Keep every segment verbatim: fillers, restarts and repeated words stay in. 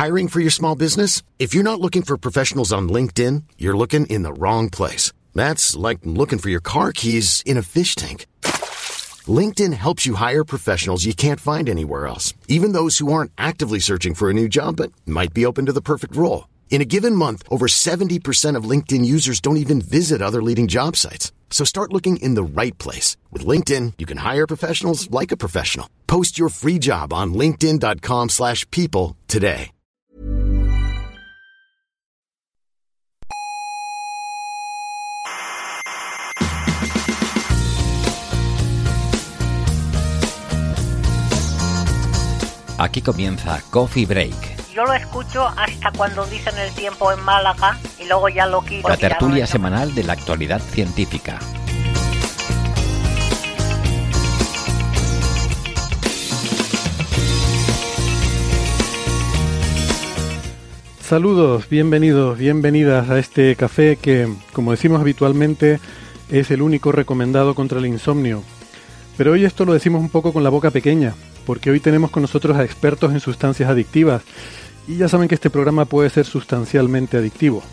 Hiring for your small business? If you're not looking for professionals on LinkedIn, you're looking in the wrong place. That's like looking for your car keys in a fish tank. LinkedIn helps you hire professionals you can't find anywhere else, even those who aren't actively searching for a new job but might be open to the perfect role. In a given month, over seventy percent of LinkedIn users don't even visit other leading job sites. So start looking in the right place. With LinkedIn, you can hire professionals like a professional. Post your free job on linkedin.com slash people today. Aquí comienza Coffee Break. Yo lo escucho hasta cuando dicen el tiempo en Málaga y luego ya lo quito. La tertulia semanal de la actualidad científica. Saludos, bienvenidos, bienvenidas a este café que, como decimos habitualmente, es el único recomendado contra el insomnio. Pero hoy esto lo decimos un poco con la boca pequeña, porque hoy tenemos con nosotros a expertos en sustancias adictivas, y ya saben que este programa puede ser sustancialmente adictivo.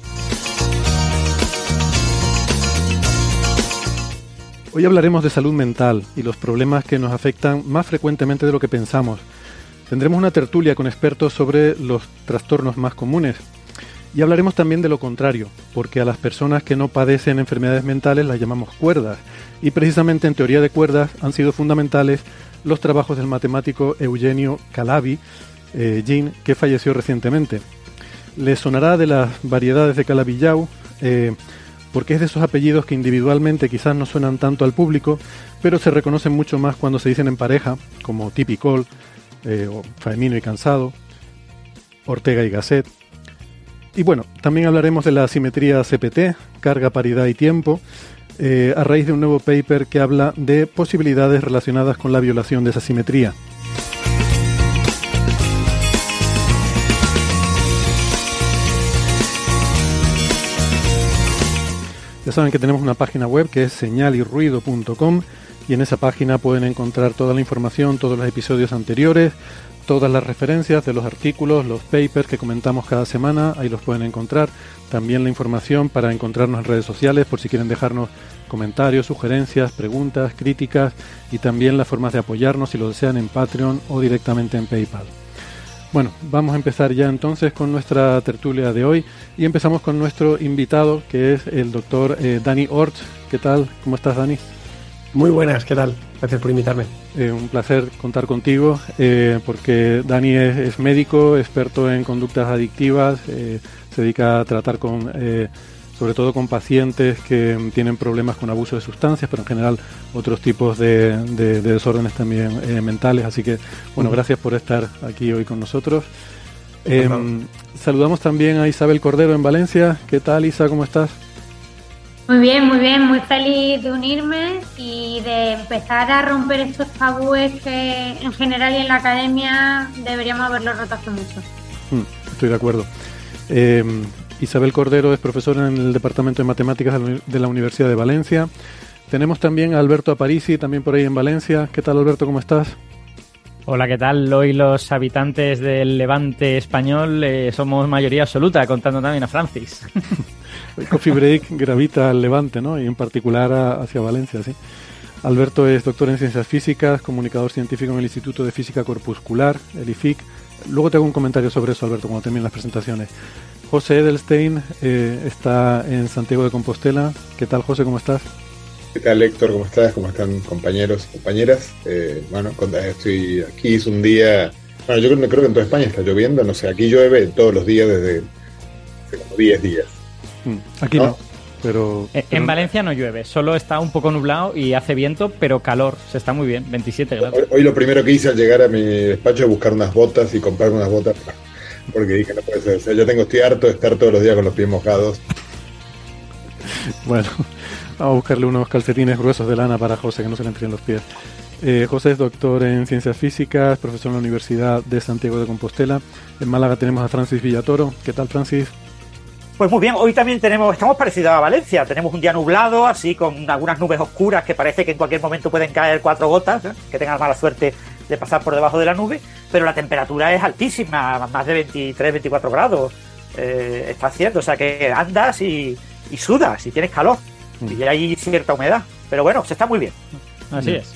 Hoy hablaremos de salud mental y los problemas que nos afectan más frecuentemente de lo que pensamos. Tendremos una tertulia con expertos sobre los trastornos más comunes. Y hablaremos también de lo contrario, porque a las personas que no padecen enfermedades mentales las llamamos cuerdas. Y precisamente en teoría de cuerdas han sido fundamentales los trabajos del matemático Eugenio Calabi, eh, Jean, que falleció recientemente. Les sonará de las variedades de Calabi-Yau, eh, porque es de esos apellidos que individualmente quizás no suenan tanto al público, pero se reconocen mucho más cuando se dicen en pareja, como Tipicol, eh, o Faemino y Cansado, Ortega y Gasset. Y bueno, también hablaremos de la simetría C P T, carga, paridad y tiempo, eh, a raíz de un nuevo paper que habla de posibilidades relacionadas con la violación de esa simetría. Ya saben que tenemos una página web que es señal y ruido punto com y en esa página pueden encontrar toda la información, todos los episodios anteriores, todas las referencias de los artículos, los papers que comentamos cada semana, ahí los pueden encontrar. También la información para encontrarnos en redes sociales por si quieren dejarnos comentarios, sugerencias, preguntas, críticas y también las formas de apoyarnos si lo desean en Patreon o directamente en PayPal. Bueno, vamos a empezar ya entonces con nuestra tertulia de hoy y empezamos con nuestro invitado que es el doctor eh, Dani Orts. ¿Qué tal? ¿Cómo estás, Dani? Muy buenas, ¿qué tal? Gracias por invitarme. Eh, un placer contar contigo eh, porque Dani es, es médico, experto en conductas adictivas, eh, se dedica a tratar con, eh, sobre todo con pacientes que tienen problemas con abuso de sustancias, pero en general otros tipos de, de, de desórdenes también eh, mentales. Así que, bueno, uh-huh. Gracias por estar aquí hoy con nosotros. Eh, saludamos también a Isabel Cordero en Valencia. ¿Qué tal, Isa? ¿Cómo estás? Muy bien, muy bien, muy feliz de unirme y de empezar a romper estos tabúes que en general y en la academia deberíamos haberlos roto hace mucho. Estoy de acuerdo. Eh, Isabel Cordero es profesora en el Departamento de Matemáticas de la Universidad de Valencia. Tenemos también a Alberto Aparici, también por ahí en Valencia. ¿Qué tal, Alberto? ¿Cómo estás? Hola, ¿qué tal? Hoy los habitantes del Levante español eh, somos mayoría absoluta, contando también a Francis. El Coffee Break gravita al Levante, ¿no? Y en particular a, hacia Valencia, sí. Alberto es doctor en Ciencias Físicas, comunicador científico en el Instituto de Física Corpuscular, el I F I C. Luego te hago un comentario sobre eso, Alberto, cuando terminen las presentaciones. José Edelstein eh, está en Santiago de Compostela. ¿Qué tal, José? ¿Cómo estás? ¿Qué tal, Héctor? ¿Cómo estás? ¿Cómo están compañeros y compañeras? Eh, bueno, estoy aquí, es un día... Bueno, yo creo, creo que en toda España está lloviendo, no sé, aquí llueve todos los días desde hace como diez días. Aquí no, no pero, En pero... Valencia no llueve, solo está un poco nublado y hace viento, pero calor, se está muy bien, veintisiete grados. Hoy, hoy lo primero que hice al llegar a mi despacho es buscar unas botas y comprarme unas botas, porque dije, no puede ser, o sea, yo tengo, estoy harto de estar todos los días con los pies mojados. Bueno, vamos a buscarle unos calcetines gruesos de lana para José, que no se le enfríen los pies. Eh, José es doctor en Ciencias Físicas, profesor en la Universidad de Santiago de Compostela. En Málaga tenemos a Francis Villatoro. ¿Qué tal, Francis? Pues muy bien, hoy también tenemos, estamos parecidos a Valencia, tenemos un día nublado, así con algunas nubes oscuras que parece que en cualquier momento pueden caer cuatro gotas, ¿eh? Que tengan mala suerte de pasar por debajo de la nube, pero la temperatura es altísima, más de veintitrés, veinticuatro grados. Eh, está haciendo, o sea que andas y, y sudas y tienes calor mm. y hay cierta humedad, pero bueno, se está muy bien. Así es.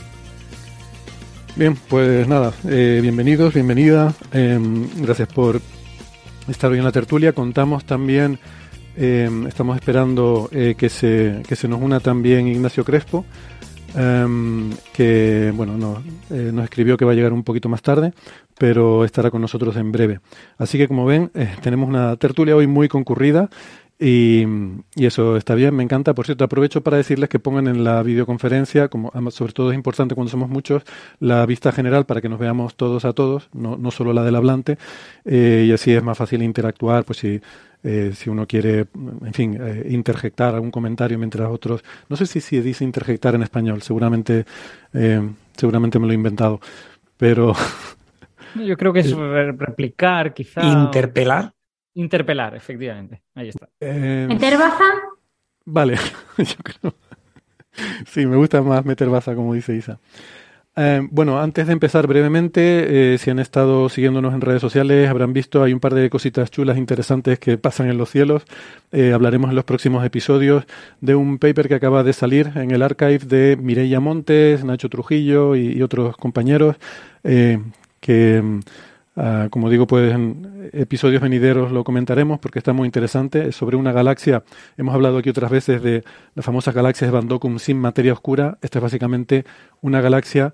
Bien, pues nada, eh, bienvenidos, bienvenida, eh, gracias por estar hoy en la tertulia. Contamos también, eh, estamos esperando eh, que se que se nos una también Ignacio Crespo, eh, que bueno no, eh, nos escribió que va a llegar un poquito más tarde, pero estará con nosotros en breve. Así que, como ven, eh, tenemos una tertulia hoy muy concurrida y, y eso está bien, me encanta. Por cierto, aprovecho para decirles que pongan en la videoconferencia, como sobre todo es importante cuando somos muchos, la vista general para que nos veamos todos a todos, no, no solo la del hablante, eh, y así es más fácil interactuar, pues si... Eh, si uno quiere, en fin, eh, interjectar algún comentario mientras otros... No sé si se dice interjectar en español, seguramente eh, seguramente me lo he inventado, pero... Yo creo que es replicar, quizá... ¿Interpelar? Interpelar, efectivamente. Ahí está. Eh, ¿Meter baza? Vale, yo creo... Sí, me gusta más meter baza, como dice Isa. Eh, bueno, antes de empezar brevemente, eh, si han estado siguiéndonos en redes sociales, habrán visto, hay un par de cositas chulas, interesantes que pasan en los cielos. Eh, hablaremos en los próximos episodios de un paper que acaba de salir en el archive de Mireia Montes, Nacho Trujillo y, y otros compañeros, eh, que, uh, como digo, pues en episodios venideros lo comentaremos porque está muy interesante. Es sobre una galaxia. Hemos hablado aquí otras veces de las famosas galaxias de Van Dokkum sin materia oscura. Esta es básicamente una galaxia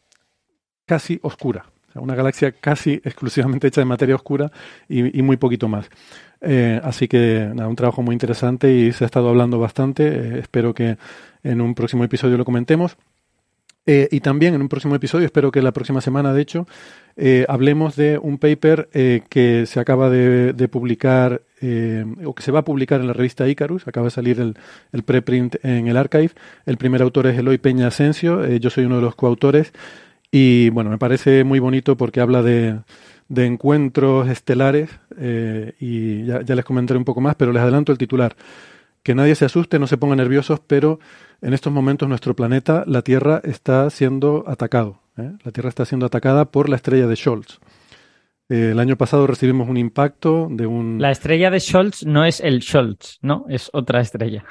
casi oscura, o sea, una galaxia casi exclusivamente hecha de materia oscura y, y muy poquito más. Eh, así que nada, un trabajo muy interesante y se ha estado hablando bastante. Eh, espero que en un próximo episodio lo comentemos. Eh, y también en un próximo episodio, espero que la próxima semana, de hecho, eh, hablemos de un paper eh, que se acaba de, de publicar, eh, o que se va a publicar en la revista Icarus. Acaba de salir el, el preprint en el archive. El primer autor es Eloy Peña Asensio, eh, yo soy uno de los coautores. Y bueno, me parece muy bonito porque habla de, de encuentros estelares eh, y ya, ya les comentaré un poco más, pero les adelanto el titular. Que nadie se asuste, no se pongan nerviosos, pero en estos momentos nuestro planeta, la Tierra, está siendo atacado. ¿eh? La Tierra está siendo atacada por la estrella de Scholz. Eh, el año pasado recibimos un impacto de un... La estrella de Scholz no es el Scholz, ¿no? Es otra estrella.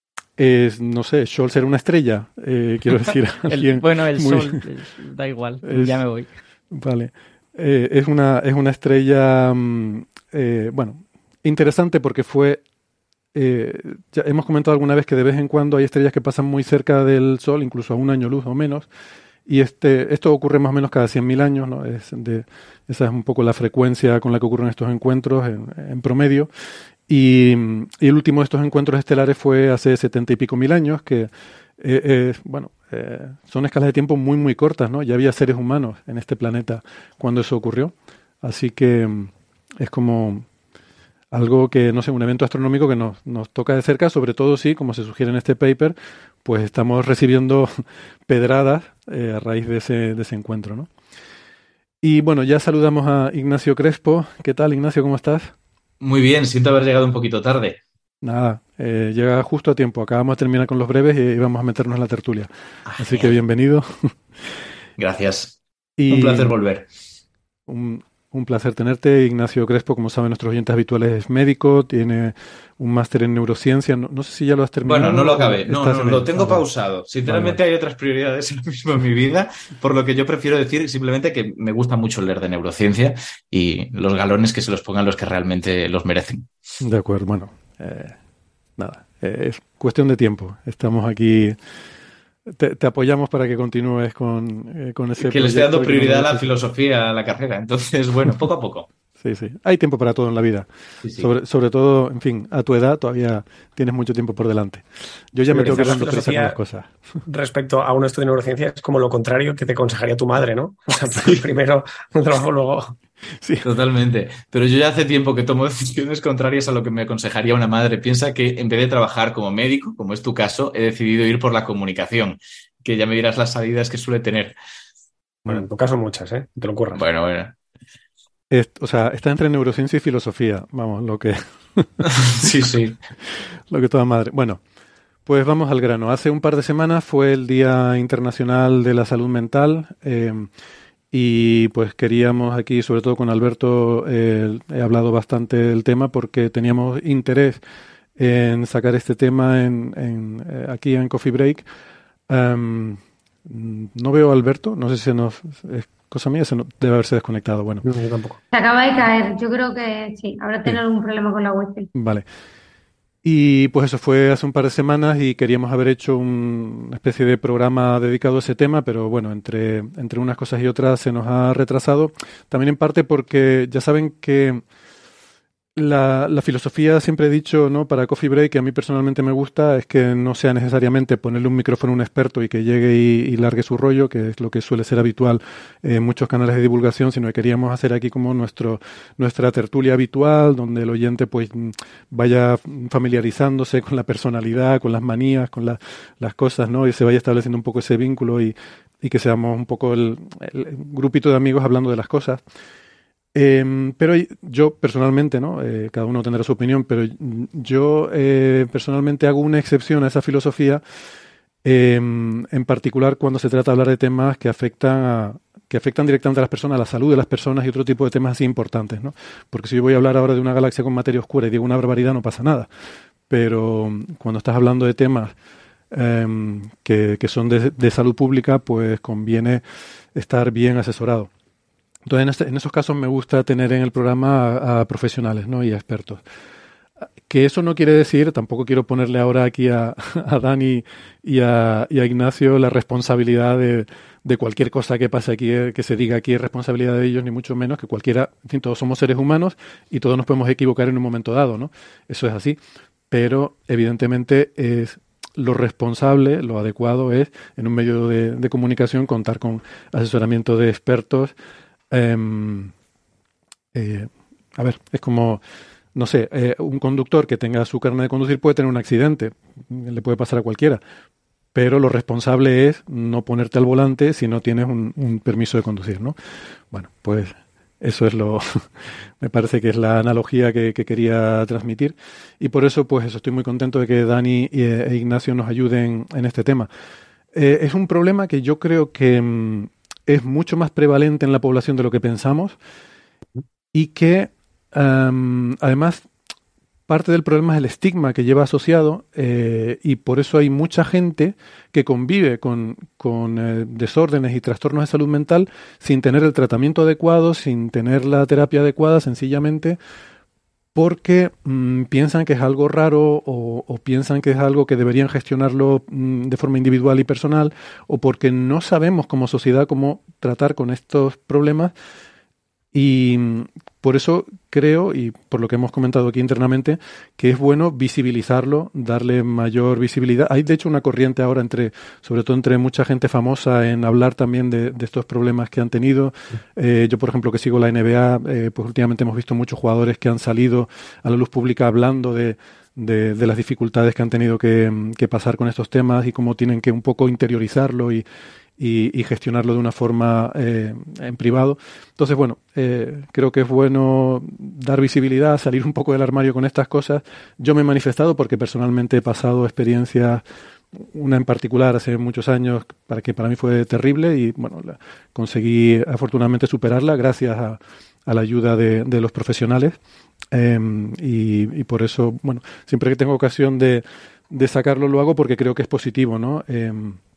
Es, no sé, Scholz era una estrella, eh, quiero decir. el, bueno, el muy... Sol, da igual, es, ya me voy. Vale. Eh, es, una, es una estrella, eh, bueno, interesante porque fue... Eh, ya hemos comentado alguna vez que de vez en cuando hay estrellas que pasan muy cerca del Sol, incluso a un año luz o menos, y este, esto ocurre más o menos cada cien mil años, ¿no? Es de, esa es un poco la frecuencia con la que ocurren estos encuentros en, en promedio. Y, y el último de estos encuentros estelares fue hace setenta y pico mil años, que eh, eh, bueno, eh, son escalas de tiempo muy muy cortas, ¿no? Ya había seres humanos en este planeta cuando eso ocurrió, así que es como algo que, no sé, un evento astronómico que nos, nos toca de cerca, sobre todo si, como se sugiere en este paper, pues estamos recibiendo pedradas eh, a raíz de ese, de ese encuentro, ¿no? Y bueno, ya saludamos a Ignacio Crespo. ¿Qué tal, Ignacio? ¿Cómo estás? Muy bien, siento haber llegado un poquito tarde. Nada, eh, llega justo a tiempo. Acabamos de terminar con los breves y vamos a meternos en la tertulia. Ah, Así genial. Que bienvenido. Gracias. Y un placer volver. Un, un placer tenerte. Ignacio Crespo, como saben nuestros oyentes habituales, es médico, tiene un máster en neurociencia. No, no sé si ya lo has terminado. Bueno, no lo acabé. No, no, lo tengo ah, pausado. Sinceramente vale, vale. Hay otras prioridades ahora mismo en mi vida, por lo que yo prefiero decir simplemente que me gusta mucho leer de neurociencia y los galones que se los pongan los que realmente los merecen. De acuerdo, bueno. Eh, nada, eh, es cuestión de tiempo. Estamos aquí... Te, te apoyamos para que continúes con, eh, con ese que le estoy dando prioridad a la filosofía, a la carrera. Entonces, bueno, poco a poco. Sí, sí. Hay tiempo para todo en la vida. Sí, sí. Sobre, sobre todo, en fin, a tu edad todavía tienes mucho tiempo por delante. Yo ya sí, me tengo que dar prisa con las cosas. Respecto a un estudio de neurociencia, es como lo contrario que te aconsejaría tu madre, ¿no? O sea, sí. Primero un trabajo, luego... Sí, totalmente. Pero yo ya hace tiempo que tomo decisiones contrarias a lo que me aconsejaría una madre. Piensa que en vez de trabajar como médico, como es tu caso, he decidido ir por la comunicación, que ya me dirás las salidas que suele tener. Bueno, en tu caso muchas, ¿eh? Te lo ocurras. Bueno, bueno. Es, o sea, está entre neurociencia y filosofía. Vamos, lo que... sí, sí. Lo que toda madre... Bueno, pues vamos al grano. Hace un par de semanas fue el Día Internacional de la Salud Mental. Eh, Y pues queríamos aquí, sobre todo con Alberto, eh, he hablado bastante del tema porque teníamos interés en sacar este tema en, en, eh, aquí en Coffee Break. Um, no veo a Alberto, no sé si se nos... Es cosa mía, se nos, debe haberse desconectado. Bueno, No, yo tampoco. Se acaba de caer, yo creo que sí, habrá tenido Sí. algún problema con la wifi. Vale. Y pues eso fue hace un par de semanas y queríamos haber hecho un- una especie de programa dedicado a ese tema, pero bueno, entre, entre unas cosas y otras se nos ha retrasado. También en parte porque ya saben que la, la filosofía, siempre he dicho, ¿no? Para Coffee Break, que a mí personalmente me gusta, es que no sea necesariamente ponerle un micrófono a un experto y que llegue y, y largue su rollo, que es lo que suele ser habitual en muchos canales de divulgación, sino que queríamos hacer aquí como nuestro, nuestra tertulia habitual, donde el oyente pues mm, vaya familiarizándose con la personalidad, con las manías, con la- las cosas, ¿no? Y se vaya estableciendo un poco ese vínculo y, y que seamos un poco el, el grupito de amigos hablando de las cosas. Eh, pero yo personalmente, ¿no? Eh, cada uno tendrá su opinión, pero yo eh, personalmente hago una excepción a esa filosofía, eh, en particular cuando se trata de hablar de temas que afectan a, que afectan directamente a las personas, a la salud de las personas y otro tipo de temas así importantes, ¿no? Porque si yo voy a hablar ahora de una galaxia con materia oscura y digo una barbaridad, no pasa nada. Pero cuando estás hablando de temas eh, que, que son de, de salud pública, pues conviene estar bien asesorado. Entonces, en, este- en esos casos me gusta tener en el programa a, a profesionales, ¿no? Y a expertos. Que eso no quiere decir, tampoco quiero ponerle ahora aquí a, a Dani y a, y a Ignacio la responsabilidad de, de cualquier cosa que pase aquí, eh, que se diga aquí es responsabilidad de ellos, ni mucho menos, que cualquiera, en fin, todos somos seres humanos y todos nos podemos equivocar en un momento dado, ¿no? Eso es así. Pero, evidentemente, es lo responsable, lo adecuado es, en un medio de, de comunicación, contar con asesoramiento de expertos. Em, eh, a ver, es como, no sé, eh, un conductor que tenga su carnet de conducir puede tener un accidente, le puede pasar a cualquiera, pero lo responsable es no ponerte al volante si no tienes un, un permiso de conducir, ¿no? Bueno, pues eso es lo, me parece que es la analogía que, que quería transmitir y por eso, pues eso, estoy muy contento de que Dani y, e Ignacio nos ayuden en este tema. Eh, es un problema que yo creo que mm, es mucho más prevalente en la población de lo que pensamos y que um, además parte del problema es el estigma que lleva asociado eh, y por eso hay mucha gente que convive con, con eh, desórdenes y trastornos de salud mental sin tener el tratamiento adecuado, sin tener la terapia adecuada, sencillamente porque mm, piensan que es algo raro o, o piensan que es algo que deberían gestionarlo mm, de forma individual y personal o porque no sabemos como sociedad cómo tratar con estos problemas y mm, por eso creo, y por lo que hemos comentado aquí internamente, que es bueno visibilizarlo, darle mayor visibilidad. Hay de hecho una corriente ahora entre, sobre todo entre mucha gente famosa en hablar también de, de estos problemas que han tenido. Eh, yo, por ejemplo, que sigo la N B A, eh, pues últimamente hemos visto muchos jugadores que han salido a la luz pública hablando de, de, de las dificultades que han tenido que, que pasar con estos temas y cómo tienen que un poco interiorizarlo y Y, y gestionarlo de una forma eh, en privado. Entonces, bueno, eh, creo que es bueno dar visibilidad, salir un poco del armario con estas cosas. Yo me he manifestado porque personalmente he pasado experiencias, una en particular hace muchos años, para que para mí fue terrible y bueno, la, conseguí afortunadamente superarla gracias a, a la ayuda de, de los profesionales eh, y, y por eso, bueno, siempre que tengo ocasión de, de sacarlo lo hago porque creo que es positivo, ¿no? Eh,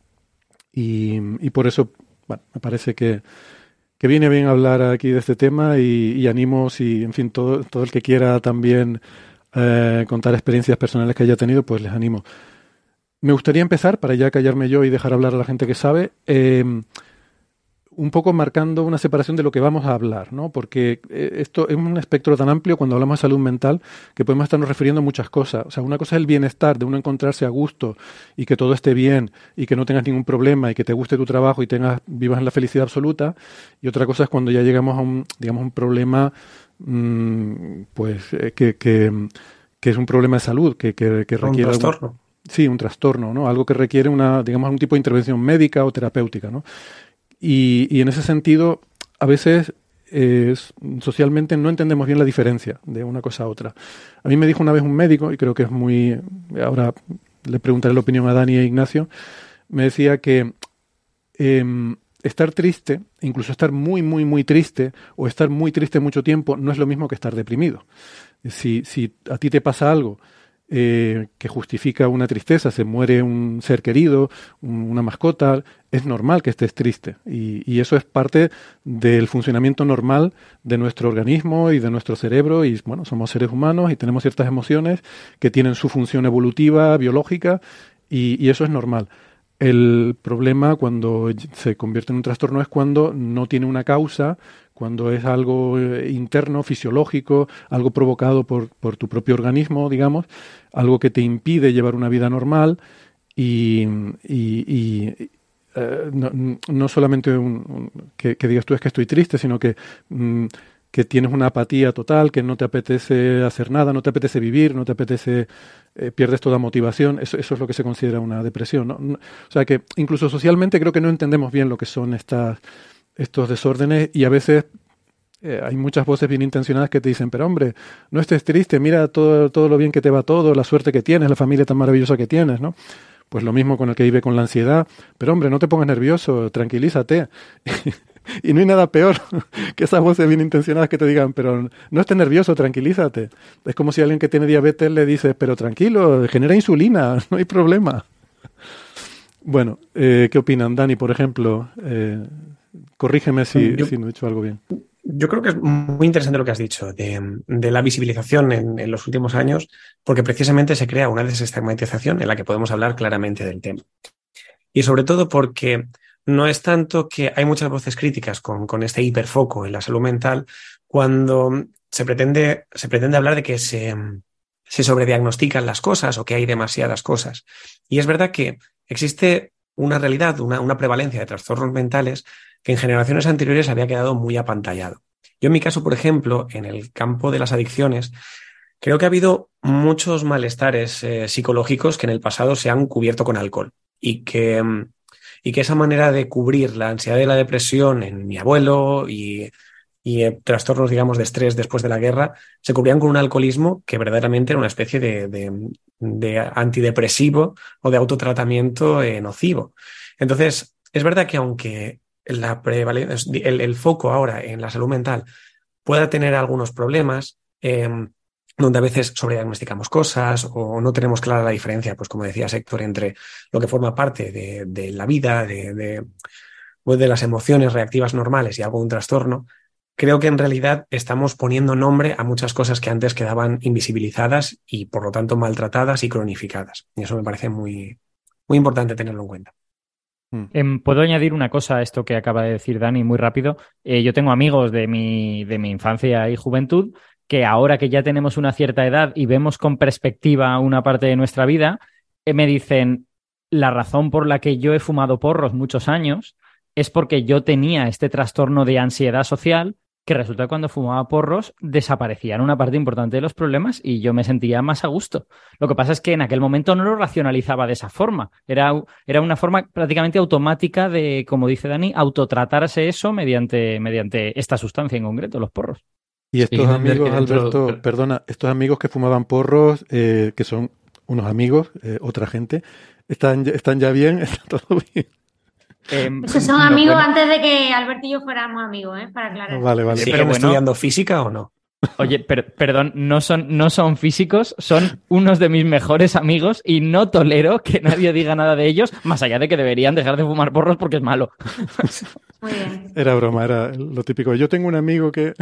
Y, y por eso, bueno, me parece que, que viene bien hablar aquí de este tema y, y animo, si, en fin, todo, todo el que quiera también eh, contar experiencias personales que haya tenido, pues les animo. Me gustaría empezar, para ya callarme yo y dejar hablar a la gente que sabe, eh, un poco marcando una separación de lo que vamos a hablar, ¿no? Porque eh, esto es un espectro tan amplio cuando hablamos de salud mental que podemos estarnos refiriendo a muchas cosas. O sea, una cosa es el bienestar, de uno encontrarse a gusto y que todo esté bien y que no tengas ningún problema y que te guste tu trabajo y tengas vivas en la felicidad absoluta. Y otra cosa es cuando ya llegamos a un, digamos, un problema, mmm, pues, eh, que, que, que es un problema de salud, que, que, que requiere... Un trastorno. Algún, sí, un trastorno, ¿no? Algo que requiere una, digamos, algún tipo de intervención médica o terapéutica, ¿no? Y, y en ese sentido, a veces eh, socialmente no entendemos bien la diferencia de una cosa a otra. A mí me dijo una vez un médico, y creo que es muy... Ahora le preguntaré la opinión a Dani e Ignacio, me decía que eh, estar triste, incluso estar muy, muy, muy triste o estar muy triste mucho tiempo, no es lo mismo que estar deprimido. Si, si a ti te pasa algo eh, que justifica una tristeza, se muere un ser querido, un, una mascota, es normal que estés triste. Y, y eso es parte del funcionamiento normal de nuestro organismo y de nuestro cerebro. Y bueno, somos seres humanos y tenemos ciertas emociones que tienen su función evolutiva, biológica, y, y eso es normal. El problema cuando se convierte en un trastorno es cuando no tiene una causa, cuando es algo interno, fisiológico, algo provocado por, por tu propio organismo, digamos, algo que te impide llevar una vida normal y, y, y eh, no, no solamente un, un, que, que digas tú es que estoy triste, sino que, mm, que tienes una apatía total, que no te apetece hacer nada, no te apetece vivir, no te apetece... Eh, pierdes toda motivación, eso, eso es lo que se considera una depresión, ¿no? No, o sea que incluso socialmente creo que no entendemos bien lo que son estas, estos desórdenes y a veces eh, hay muchas voces bien intencionadas que te dicen, pero hombre, no estés triste, mira todo, todo lo bien que te va todo, la suerte que tienes, la familia tan maravillosa que tienes, ¿no? Pues lo mismo con el que vive con la ansiedad, pero hombre, no te pongas nervioso, tranquilízate. Y no hay nada peor que esas voces bien intencionadas que te digan, pero no estés nervioso, tranquilízate. Es como si alguien que tiene diabetes le dice, pero tranquilo, genera insulina, no hay problema. Bueno, eh, ¿qué opinan? Dani, por ejemplo, eh, corrígeme si, yo, si no he hecho algo bien. Yo creo que es muy interesante lo que has dicho de, de la visibilización en, en los últimos años, porque precisamente se crea una desestigmatización en la que podemos hablar claramente del tema. Y sobre todo porque... no es tanto que hay muchas voces críticas con, con este hiperfoco en la salud mental cuando se pretende, se pretende hablar de que se, se sobrediagnostican las cosas o que hay demasiadas cosas. Y es verdad que existe una realidad, una, una prevalencia de trastornos mentales que en generaciones anteriores había quedado muy apantallado. Yo en mi caso, por ejemplo, en el campo de las adicciones, creo que ha habido muchos malestares eh, psicológicos que en el pasado se han cubierto con alcohol y que... y que esa manera de cubrir la ansiedad y la depresión en mi abuelo y, y eh, trastornos, digamos, de estrés después de la guerra, se cubrían con un alcoholismo que verdaderamente era una especie de, de, de antidepresivo o de autotratamiento eh, nocivo. Entonces, es verdad que aunque la prevalen- el, el foco ahora en la salud mental pueda tener algunos problemas, eh, donde a veces sobrediagnosticamos cosas o no tenemos clara la diferencia, pues como decías, Héctor, entre lo que forma parte de, de la vida, de, de, pues de las emociones reactivas normales y algo de un trastorno, creo que en realidad estamos poniendo nombre a muchas cosas que antes quedaban invisibilizadas y por lo tanto maltratadas y cronificadas. Y eso me parece muy, muy importante tenerlo en cuenta. Eh, Puedo añadir una cosa a esto que acaba de decir Dani muy rápido. Eh, yo tengo amigos de mi, de mi infancia y juventud que ahora que ya tenemos una cierta edad y vemos con perspectiva una parte de nuestra vida, eh, me dicen, la razón por la que yo he fumado porros muchos años es porque yo tenía este trastorno de ansiedad social que resulta que cuando fumaba porros desaparecían una parte importante de los problemas y yo me sentía más a gusto. Lo que pasa es que en aquel momento no lo racionalizaba de esa forma. Era, era una forma prácticamente automática de, como dice Dani, autotratarse eso mediante, mediante esta sustancia en concreto, los porros. Y estos amigos, Alberto, pero... perdona, estos amigos que fumaban porros, eh, que son unos amigos, eh, otra gente, ¿están, están ya bien? ¿Está todo bien? Eh, Esos son no, amigos bueno. Antes de que Alberto y yo fuéramos amigos, ¿eh? Para aclarar. Oh, vale, vale. ¿Siguen bueno, estudiando física o no? Oye, per, perdón, no son, no son físicos, son unos de mis mejores amigos y no tolero que nadie diga nada de ellos, más allá de que deberían dejar de fumar porros porque es malo. Muy bien. Era broma, era lo típico. Yo tengo un amigo que...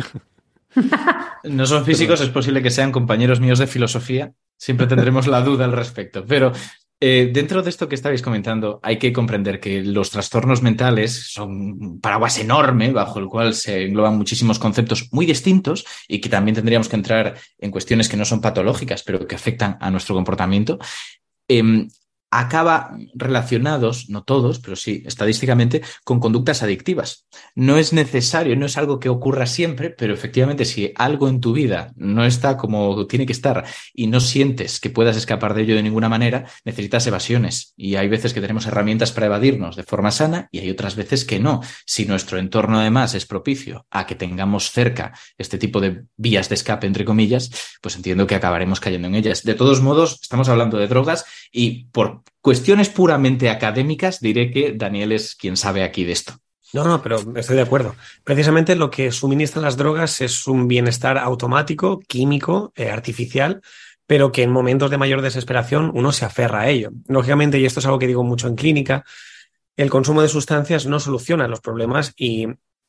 No son físicos, es posible que sean compañeros míos de filosofía. Siempre tendremos la duda al respecto. Pero eh, dentro de esto que estabais comentando, hay que comprender que los trastornos mentales son un paraguas enorme bajo el cual se engloban muchísimos conceptos muy distintos y que también tendríamos que entrar en cuestiones que no son patológicas, pero que afectan a nuestro comportamiento. Eh, acaba relacionados, no todos, pero sí estadísticamente, con conductas adictivas. No es necesario, no es algo que ocurra siempre, pero efectivamente si algo en tu vida no está como tiene que estar y no sientes que puedas escapar de ello de ninguna manera, necesitas evasiones. Y hay veces que tenemos herramientas para evadirnos de forma sana y hay otras veces que no. Si nuestro entorno además es propicio a que tengamos cerca este tipo de vías de escape, entre comillas, pues entiendo que acabaremos cayendo en ellas. De todos modos, estamos hablando de drogas y por cuestiones puramente académicas diré que Daniel es quien sabe aquí de esto. No, no, pero estoy de acuerdo. Precisamente lo que suministran las drogas es un bienestar automático, químico, eh, artificial, pero que en momentos de mayor desesperación uno se aferra a ello. Lógicamente, y esto es algo que digo mucho en clínica, el consumo de sustancias no soluciona los problemas y,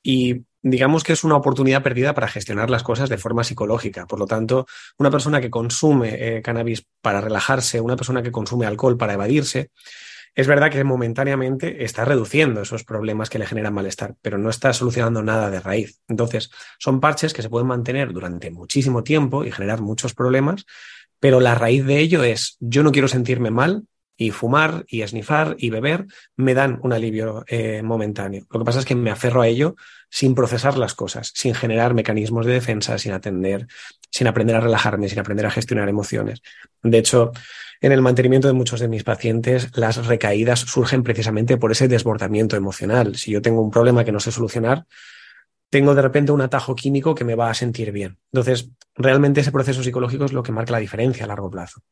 y digamos que es una oportunidad perdida para gestionar las cosas de forma psicológica. Por lo tanto, una persona que consume eh, cannabis para relajarse, una persona que consume alcohol para evadirse, es verdad que momentáneamente está reduciendo esos problemas que le generan malestar, pero no está solucionando nada de raíz. Entonces, son parches que se pueden mantener durante muchísimo tiempo y generar muchos problemas, pero la raíz de ello es: yo no quiero sentirme mal, y fumar y esnifar y beber me dan un alivio eh, momentáneo. Lo que pasa es que me aferro a ello sin procesar las cosas, sin generar mecanismos de defensa, sin atender, sin aprender a relajarme, sin aprender a gestionar emociones. De hecho, en el mantenimiento de muchos de mis pacientes, las recaídas surgen precisamente por ese desbordamiento emocional. Si yo tengo un problema que no sé solucionar, tengo de repente un atajo químico que me va a sentir bien. Entonces, realmente ese proceso psicológico es lo que marca la diferencia a largo plazo.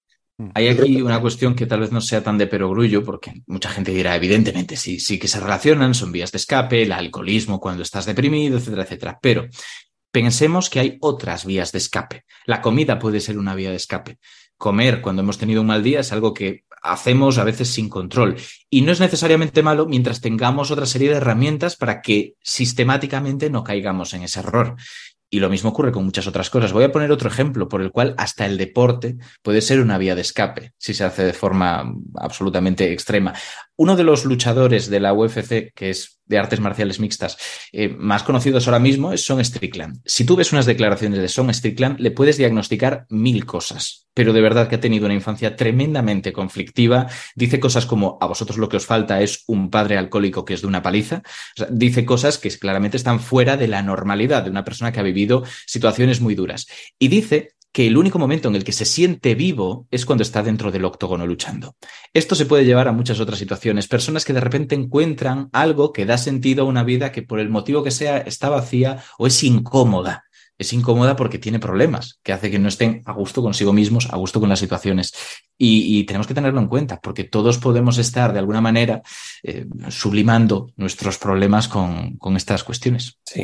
Hay aquí una cuestión que tal vez no sea tan de perogrullo, porque mucha gente dirá, evidentemente, sí, sí que se relacionan, son vías de escape, el alcoholismo cuando estás deprimido, etcétera, etcétera. Pero pensemos que hay otras vías de escape. La comida puede ser una vía de escape. Comer cuando hemos tenido un mal día es algo que hacemos a veces sin control. Y no es necesariamente malo mientras tengamos otra serie de herramientas para que sistemáticamente no caigamos en ese error. Y lo mismo ocurre con muchas otras cosas. Voy a poner otro ejemplo por el cual hasta el deporte puede ser una vía de escape, si se hace de forma absolutamente extrema. Uno de los luchadores de la U F C, que es de artes marciales mixtas, eh, más conocidos ahora mismo, es Sean Strickland. Si tú ves unas declaraciones de Sean Strickland, le puedes diagnosticar mil cosas, pero de verdad que ha tenido una infancia tremendamente conflictiva. Dice cosas como: a vosotros lo que os falta es un padre alcohólico que os dé una paliza. O sea, dice cosas que claramente están fuera de la normalidad de una persona que ha vivido situaciones muy duras. Y dice que el único momento en el que se siente vivo es cuando está dentro del octógono luchando. Esto se puede llevar a muchas otras situaciones. Personas que de repente encuentran algo que da sentido a una vida que por el motivo que sea está vacía o es incómoda. Es incómoda porque tiene problemas, que hace que no estén a gusto consigo mismos, a gusto con las situaciones. Y, y tenemos que tenerlo en cuenta, porque todos podemos estar de alguna manera eh, sublimando nuestros problemas con, con estas cuestiones. Sí.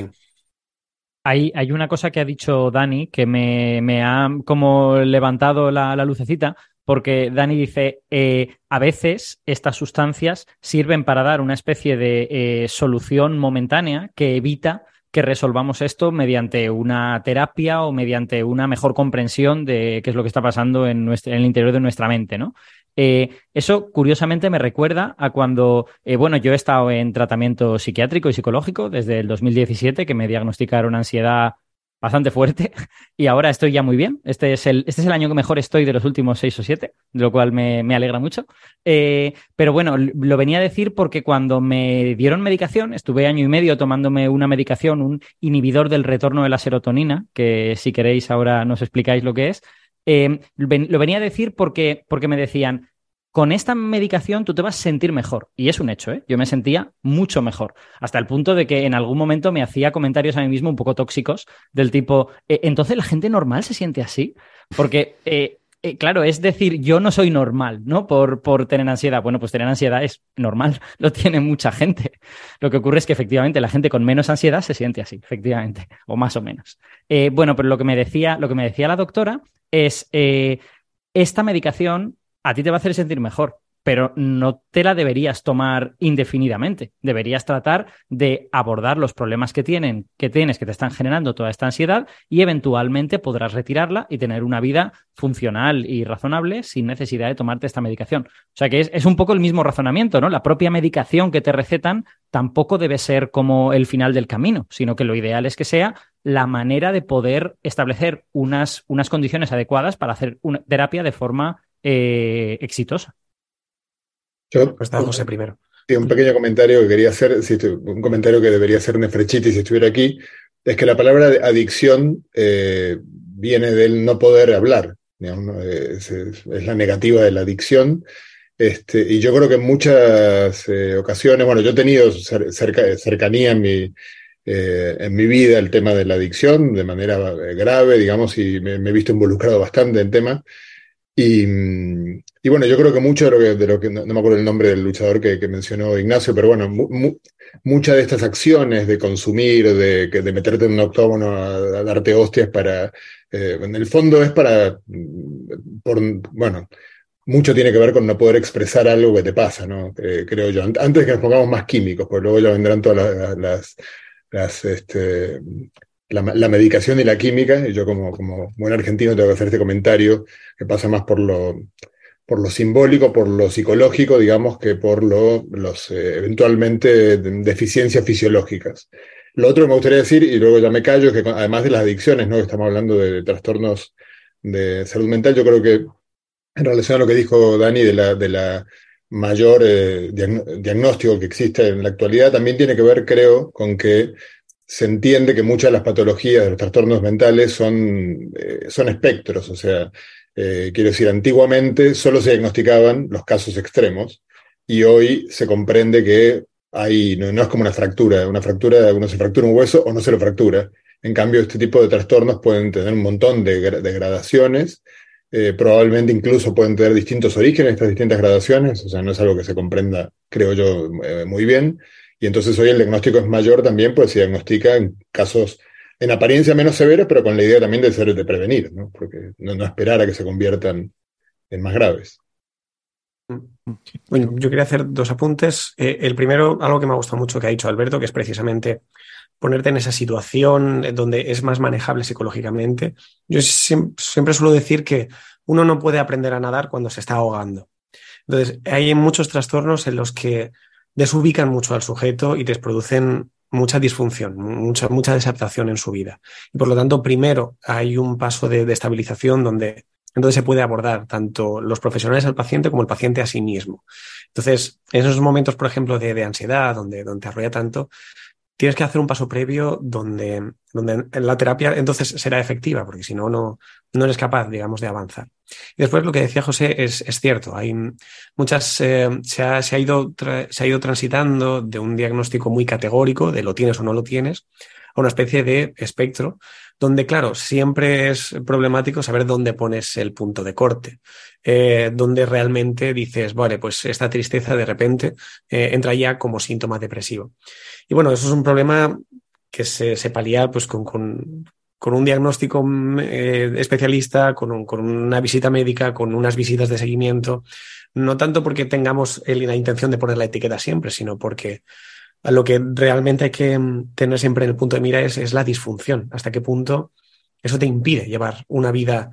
Hay, hay una cosa que ha dicho Dani que me, me ha como levantado la, la lucecita, porque Dani dice, eh, a veces estas sustancias sirven para dar una especie de eh, solución momentánea que evita que resolvamos esto mediante una terapia o mediante una mejor comprensión de qué es lo que está pasando en, nuestra, en el interior de nuestra mente, ¿no? Eh, eso, curiosamente, me recuerda a cuando, eh, bueno, yo he estado en tratamiento psiquiátrico y psicológico desde el dos mil diecisiete, que me diagnosticaron ansiedad bastante fuerte, y ahora estoy ya muy bien. Este es el, este es el año que mejor estoy de los últimos seis o siete, de lo cual me, me alegra mucho. Eh, pero bueno, lo venía a decir porque cuando me dieron medicación, estuve año y medio tomándome una medicación, un inhibidor del retorno de la serotonina, que si queréis ahora nos explicáis lo que es. Eh, lo venía a decir porque, porque me decían, con esta medicación tú te vas a sentir mejor. Y es un hecho, ¿eh? Yo me sentía mucho mejor. Hasta el punto de que en algún momento me hacía comentarios a mí mismo un poco tóxicos, del tipo, eh, ¿entonces la gente normal se siente así? Porque, eh, eh, claro, es decir, yo no soy normal, ¿no? Por, por tener ansiedad. Bueno, pues tener ansiedad es normal, lo tiene mucha gente. Lo que ocurre es que efectivamente la gente con menos ansiedad se siente así, efectivamente, o más o menos. Eh, bueno, pero lo que me decía, lo que me decía la doctora es, eh, esta medicación a ti te va a hacer sentir mejor, pero no te la deberías tomar indefinidamente. Deberías tratar de abordar los problemas que tienen, que tienes, que te están generando toda esta ansiedad, y eventualmente podrás retirarla y tener una vida funcional y razonable sin necesidad de tomarte esta medicación. O sea que es, es un poco el mismo razonamiento, ¿no? La propia medicación que te recetan tampoco debe ser como el final del camino, sino que lo ideal es que sea la manera de poder establecer unas, unas condiciones adecuadas para hacer una terapia de forma eh, exitosa. Yo, pues está José primero. Sí, un pequeño comentario que quería hacer, si estu- un comentario que debería ser Nefrechiti si estuviera aquí, es que la palabra adicción eh, viene del no poder hablar, digamos, ¿no? es, es, es la negativa de la adicción. Este, y yo creo que en muchas eh, ocasiones, bueno, yo he tenido cer- cerca, cercanía en mi, eh, en mi vida el tema de la adicción de manera grave, digamos, y me, me he visto involucrado bastante en el tema. Y, y bueno, yo creo que mucho de lo que, de lo que no, no me acuerdo el nombre del luchador que, que mencionó Ignacio, pero bueno, mu, mu, muchas de estas acciones de consumir, de, de meterte en un octógono a, a darte hostias para, eh, en el fondo es para, por, bueno, mucho tiene que ver con no poder expresar algo que te pasa, ¿no? Eh, creo yo. Antes que nos pongamos más químicos, pues luego ya vendrán todas las, las, las este, La, la medicación y la química, y yo como, como buen argentino tengo que hacer este comentario que pasa más por lo, por lo simbólico, por lo psicológico, digamos, que por lo, los eh, eventualmente deficiencias fisiológicas. Lo otro que me gustaría decir, y luego ya me callo, es que además de las adicciones, ¿no? Estamos hablando de, de trastornos de salud mental, yo creo que en relación a lo que dijo Dani de la, de la mayor eh, diagnóstico que existe en la actualidad, también tiene que ver, creo, con que se entiende que muchas de las patologías de los trastornos mentales son, eh, son espectros, o sea, eh, quiero decir, antiguamente solo se diagnosticaban los casos extremos y hoy se comprende que hay, no, no es como una fractura, una fractura, uno se fractura un hueso o no se lo fractura. En cambio, este tipo de trastornos pueden tener un montón de, de gradaciones, eh, probablemente incluso pueden tener distintos orígenes, estas distintas gradaciones, o sea, no es algo que se comprenda, creo yo, eh, muy bien. Y entonces hoy el diagnóstico es mayor también, pues se diagnostica en casos en apariencia menos severos, pero con la idea también de ser de prevenir, ¿no? Porque no, no esperar a que se conviertan en más graves. Bueno, yo quería hacer dos apuntes. Eh, el primero, algo que me ha gustado mucho que ha dicho Alberto, que es precisamente ponerte en esa situación donde es más manejable psicológicamente. Yo siempre, siempre suelo decir que uno no puede aprender a nadar cuando se está ahogando. Entonces, hay muchos trastornos en los que desubican mucho al sujeto y les producen mucha disfunción, mucha, mucha desadaptación en su vida. Y por lo tanto, primero hay un paso de, de estabilización donde entonces se puede abordar tanto los profesionales al paciente como el paciente a sí mismo. Entonces, en esos momentos, por ejemplo, de, de ansiedad, donde, donde te arrolla tanto, tienes que hacer un paso previo donde, donde la terapia entonces será efectiva, porque si no, no, no eres capaz, digamos, de avanzar. Y después lo que decía José es, es cierto. Hay muchas, eh, se, ha, se, ha ido tra- se ha ido transitando de un diagnóstico muy categórico, de lo tienes o no lo tienes, a una especie de espectro, donde, claro, siempre es problemático saber dónde pones el punto de corte, eh, donde realmente dices, vale, pues esta tristeza de repente eh, entra ya como síntoma depresivo. Y bueno, eso es un problema que se, se palía pues con, con, con un diagnóstico eh, especialista, con, un, con una visita médica, con unas visitas de seguimiento, no tanto porque tengamos la intención de poner la etiqueta siempre, sino porque a lo que realmente hay que tener siempre en el punto de mira es, es la disfunción. Hasta qué punto eso te impide llevar una vida,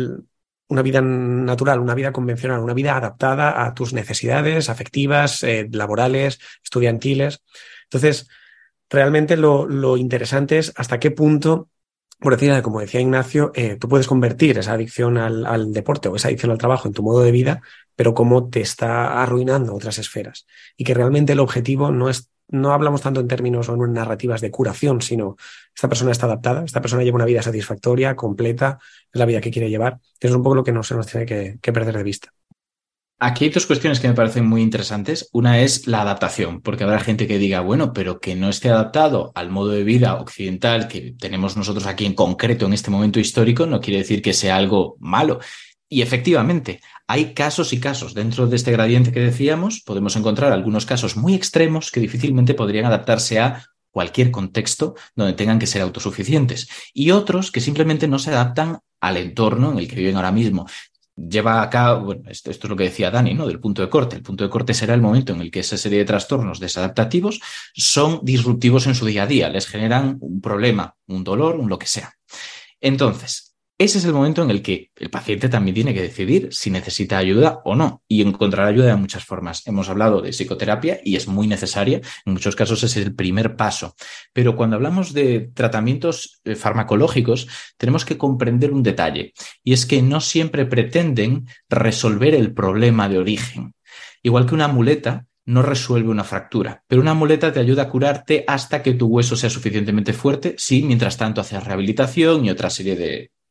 una vida natural, una vida convencional, una vida adaptada a tus necesidades afectivas, eh, laborales, estudiantiles. Entonces, realmente lo, lo interesante es hasta qué punto, por decir, como decía Ignacio, eh, tú puedes convertir esa adicción al, al deporte o esa adicción al trabajo en tu modo de vida, pero cómo te está arruinando otras esferas. Y que realmente el objetivo no es No hablamos tanto en términos o en narrativas de curación, sino esta persona está adaptada, esta persona lleva una vida satisfactoria, completa, es la vida que quiere llevar. Eso es un poco lo que no se nos tiene que, que perder de vista. Aquí hay dos cuestiones que me parecen muy interesantes. Una es la adaptación, porque habrá gente que diga, bueno, pero que no esté adaptado al modo de vida occidental que tenemos nosotros aquí en concreto en este momento histórico, no quiere decir que sea algo malo. Y efectivamente, hay casos y casos. Dentro de este gradiente que decíamos, podemos encontrar algunos casos muy extremos que difícilmente podrían adaptarse a cualquier contexto donde tengan que ser autosuficientes. Y otros que simplemente no se adaptan al entorno en el que viven ahora mismo. Lleva a cabo, bueno, esto, esto es lo que decía Dani, ¿no? Del punto de corte. El punto de corte será el momento en el que esa serie de trastornos desadaptativos son disruptivos en su día a día, les generan un problema, un dolor, un lo que sea. Entonces, ese es el momento en el que el paciente también tiene que decidir si necesita ayuda o no, y encontrar ayuda de muchas formas. Hemos hablado de psicoterapia y es muy necesaria, en muchos casos es el primer paso. Pero cuando hablamos de tratamientos farmacológicos, tenemos que comprender un detalle, y es que no siempre pretenden resolver el problema de origen. Igual que una muleta no resuelve una fractura, pero una muleta te ayuda a curarte hasta que tu hueso sea suficientemente fuerte si, mientras tanto, haces rehabilitación y otra serie de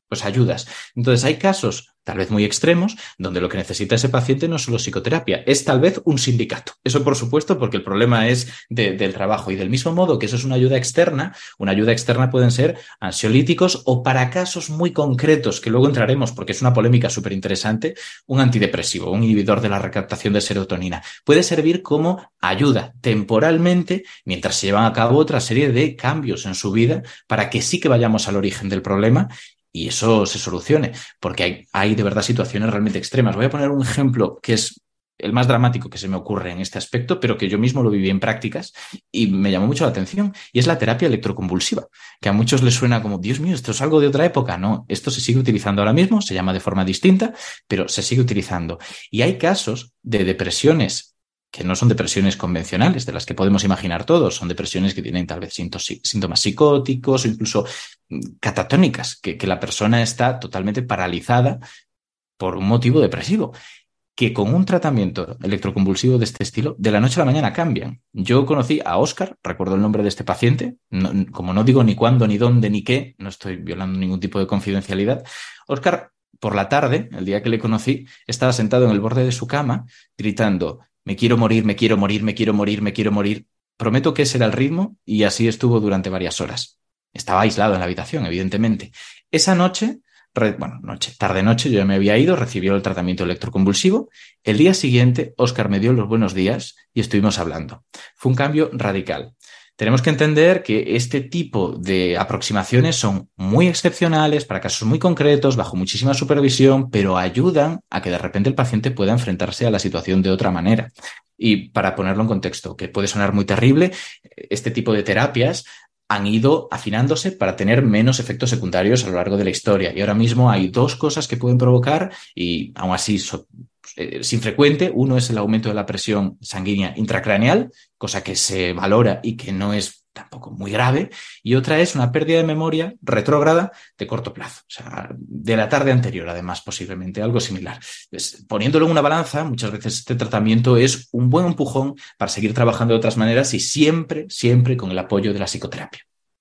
pues ayudas. Entonces hay casos tal vez muy extremos donde lo que necesita ese paciente no es solo psicoterapia, es tal vez un sindicato. Eso por supuesto porque el problema es de, del trabajo, y del mismo modo que eso es una ayuda externa, una ayuda externa pueden ser ansiolíticos o, para casos muy concretos que luego entraremos porque es una polémica súper interesante, un antidepresivo, un inhibidor de la recaptación de serotonina. Puede servir como ayuda temporalmente mientras se llevan a cabo otra serie de cambios en su vida para que sí que vayamos al origen del problema y eso se solucione, porque hay, hay de verdad situaciones realmente extremas. Voy a poner un ejemplo que es el más dramático que se me ocurre en este aspecto, pero que yo mismo lo viví en prácticas y me llamó mucho la atención, y es la terapia electroconvulsiva, que a muchos les suena como, Dios mío, esto es algo de otra época. No, esto se sigue utilizando ahora mismo, se llama de forma distinta, pero se sigue utilizando. Y hay casos de depresiones que no son depresiones convencionales, de las que podemos imaginar todos, son depresiones que tienen tal vez síntomas psicóticos o incluso catatónicas, que, que la persona está totalmente paralizada por un motivo depresivo, que con un tratamiento electroconvulsivo de este estilo, de la noche a la mañana cambian. Yo conocí a Óscar, recuerdo el nombre de este paciente, no, como no digo ni cuándo, ni dónde, ni qué, no estoy violando ningún tipo de confidencialidad. Óscar, por la tarde, el día que le conocí, estaba sentado en el borde de su cama, gritando, me quiero morir, me quiero morir, me quiero morir, me quiero morir. Prometo que ese era el ritmo y así estuvo durante varias horas. Estaba aislado en la habitación, evidentemente. Esa noche, re, bueno, noche, tarde-noche, yo ya me había ido, recibió el tratamiento electroconvulsivo. El día siguiente, Óscar me dio los buenos días y estuvimos hablando. Fue un cambio radical. Tenemos que entender que este tipo de aproximaciones son muy excepcionales, para casos muy concretos, bajo muchísima supervisión, pero ayudan a que de repente el paciente pueda enfrentarse a la situación de otra manera. Y para ponerlo en contexto, que puede sonar muy terrible, este tipo de terapias han ido afinándose para tener menos efectos secundarios a lo largo de la historia. Y ahora mismo hay dos cosas que pueden provocar, y aún así so, eh, es infrecuente. Uno es el aumento de la presión sanguínea intracraneal, cosa que se valora y que no es tampoco muy grave. Y otra es una pérdida de memoria retrógrada de corto plazo, o sea, de la tarde anterior, además, posiblemente, algo similar. Pues, poniéndolo en una balanza, muchas veces este tratamiento es un buen empujón para seguir trabajando de otras maneras y siempre, siempre con el apoyo de la psicoterapia.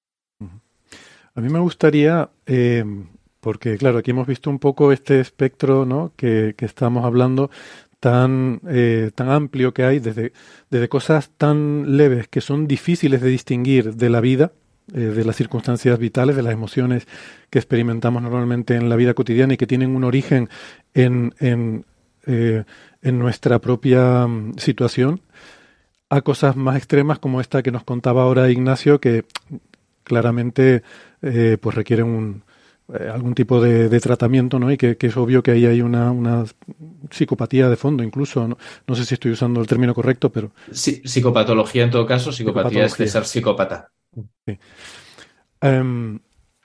A mí me gustaría, eh, porque claro, aquí hemos visto un poco este espectro, ¿no?, que, que estamos hablando, tan, eh, tan amplio que hay, desde, desde cosas tan leves que son difíciles de distinguir de la vida, eh, de las circunstancias vitales, de las emociones que experimentamos normalmente en la vida cotidiana y que tienen un origen en, en, eh, en nuestra propia um, situación, a cosas más extremas como esta que nos contaba ahora Ignacio, que claramente eh, pues requieren un algún tipo de, de tratamiento, ¿no? Y que, que es obvio que ahí hay una, una psicopatía de fondo, incluso. ¿no? no sé si estoy usando el término correcto, pero... Sí, psicopatología en todo caso, psicopatía es de ser psicópata. Sí. Um,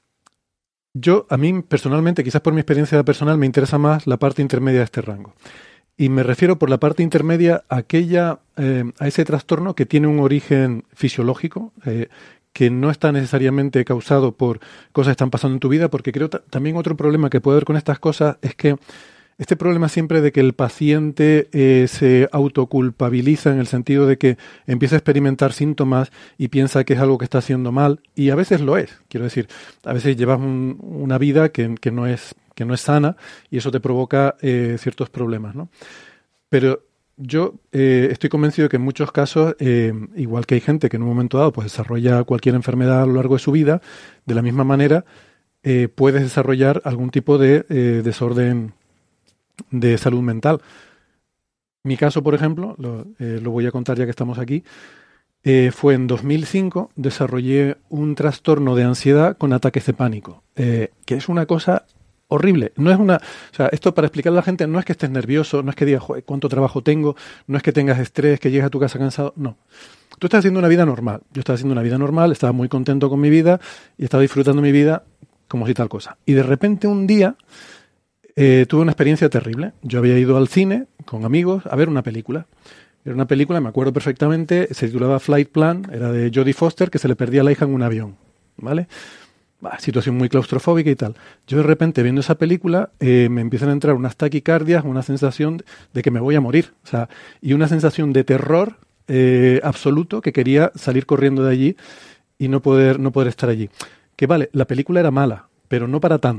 yo, a mí personalmente, quizás por mi experiencia personal, me interesa más la parte intermedia de este rango. Y me refiero por la parte intermedia a aquella, eh, a ese trastorno que tiene un origen fisiológico, eh, que no está necesariamente causado por cosas que están pasando en tu vida, porque creo t- también otro problema que puede haber con estas cosas es que este problema siempre de que el paciente eh, se autoculpabiliza en el sentido de que empieza a experimentar síntomas y piensa que es algo que está haciendo mal, y a veces lo es. Quiero decir, a veces llevas un, una vida que, que, no es, que no es sana y eso te provoca eh, ciertos problemas, ¿no? Pero yo eh, estoy convencido de que en muchos casos, eh, igual que hay gente que en un momento dado pues desarrolla cualquier enfermedad a lo largo de su vida, de la misma manera eh, puedes desarrollar algún tipo de eh, desorden de salud mental. Mi caso, por ejemplo, lo, eh, lo voy a contar ya que estamos aquí, eh, fue en dos mil cinco, desarrollé un trastorno de ansiedad con ataques de pánico, eh, que es una cosa horrible. No es una, o sea, esto para explicarle a la gente no es que estés nervioso, no es que digas, joder, cuánto trabajo tengo, no es que tengas estrés, que llegues a tu casa cansado, no. Tú estás haciendo una vida normal. Yo estaba haciendo una vida normal, estaba muy contento con mi vida y estaba disfrutando mi vida como si tal cosa. Y de repente un día eh, tuve una experiencia terrible. Yo había ido al cine con amigos a ver una película. Era una película, me acuerdo perfectamente, se titulaba Flight Plan, era de Jodie Foster, que se le perdía a la hija en un avión, ¿vale? Bah, situación muy claustrofóbica y tal. Yo de repente viendo esa película eh, me empiezan a entrar unas taquicardias, una sensación de que me voy a morir, o sea, y una sensación de terror eh, absoluto, que quería salir corriendo de allí y no poder, no poder estar allí. Que vale, la película era mala, pero no para tanto.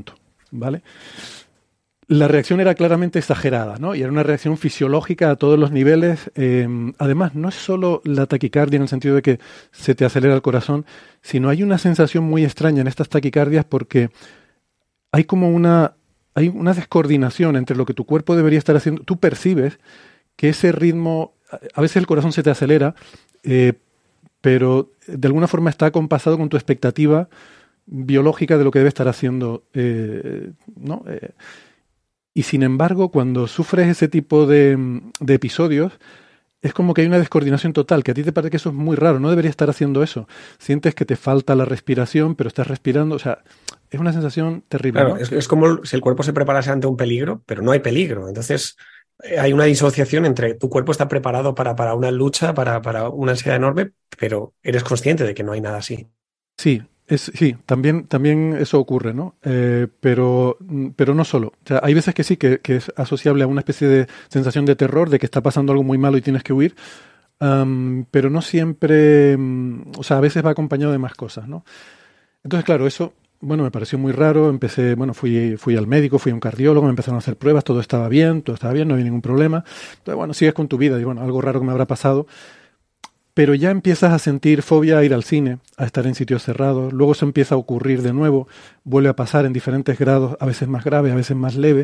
¿vale? La reacción era claramente exagerada, ¿no? Y era una reacción fisiológica a todos los niveles. Eh, además, no es solo la taquicardia en el sentido de que se te acelera el corazón, sino hay una sensación muy extraña en estas taquicardias porque hay como una, hay una descoordinación entre lo que tu cuerpo debería estar haciendo. Tú percibes que ese ritmo, a veces el corazón se te acelera, eh, pero de alguna forma está compasado con tu expectativa biológica de lo que debe estar haciendo, eh, ¿no? Eh, Y sin embargo, cuando sufres ese tipo de, de episodios, es como que hay una descoordinación total, que a ti te parece que eso es muy raro, no deberías estar haciendo eso. Sientes que te falta la respiración, pero estás respirando, o sea, es una sensación terrible. Claro, ¿no? es, es como si el cuerpo se preparase ante un peligro, pero no hay peligro. Entonces, eh, hay una disociación entre tu cuerpo está preparado para, para una lucha, para, para una ansiedad enorme, pero eres consciente de que no hay nada así. Sí. Es, sí, también, también eso ocurre, ¿no? Eh, pero, pero no solo. O sea, hay veces que sí, que, que es asociable a una especie de sensación de terror, de que está pasando algo muy malo y tienes que huir, um, pero no siempre, um, o sea, a veces va acompañado de más cosas, ¿no? Entonces, claro, eso, bueno, me pareció muy raro. Empecé, bueno, fui, fui al médico, fui a un cardiólogo, me empezaron a hacer pruebas, todo estaba bien, todo estaba bien, no había ningún problema. Entonces, bueno, sigues con tu vida y, bueno, algo raro que me habrá pasado. Pero ya empiezas a sentir fobia a ir al cine, a estar en sitios cerrados, luego se empieza a ocurrir de nuevo, vuelve a pasar en diferentes grados, a veces más grave, a veces más leve,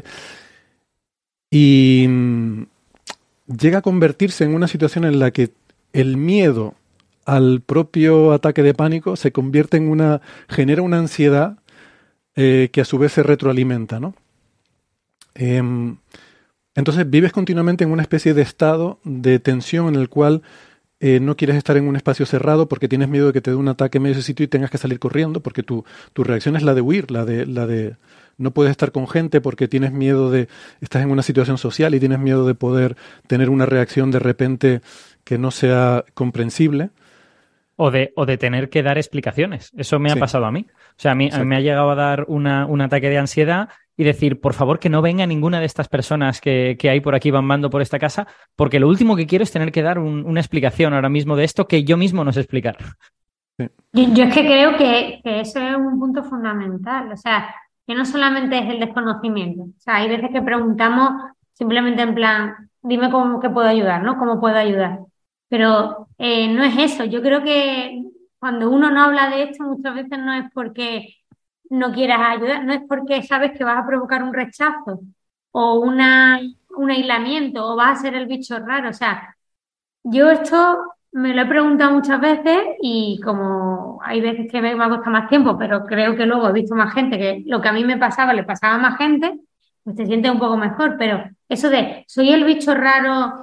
y mmm, llega a convertirse en una situación en la que el miedo al propio ataque de pánico se convierte en una, genera una ansiedad eh, que a su vez se retroalimenta, ¿no? Eh, entonces vives continuamente en una especie de estado de tensión en el cual Eh, no quieres estar en un espacio cerrado porque tienes miedo de que te dé un ataque en medio de ese sitio y tengas que salir corriendo, porque tu, tu reacción es la de huir, la de, la de no puedes estar con gente porque tienes miedo de, estás en una situación social y tienes miedo de poder tener una reacción de repente que no sea comprensible. O de, o de tener que dar explicaciones. Eso me ha Sí. pasado a mí. O sea, a mí, a mí me ha llegado a dar una, un ataque de ansiedad y decir, por favor, que no venga ninguna de estas personas que, que hay por aquí bambando por esta casa, porque lo último que quiero es tener que dar un, una explicación ahora mismo de esto que yo mismo no sé explicar. Yo, yo es que creo que, que eso es un punto fundamental. O sea, que no solamente es el desconocimiento. O sea, hay veces que preguntamos simplemente en plan, dime cómo que puedo ayudar, ¿no? ¿Cómo puedo ayudar? Pero eh, no es eso. Yo creo que cuando uno no habla de esto, muchas veces no es porque no quieras ayudar, no es porque sabes que vas a provocar un rechazo o una, un aislamiento o vas a ser el bicho raro. O sea, yo esto me lo he preguntado muchas veces y como hay veces que me, me ha costado más tiempo, pero creo que luego he visto más gente que lo que a mí me pasaba le pasaba a más gente, pues te sientes un poco mejor. Pero eso de soy el bicho raro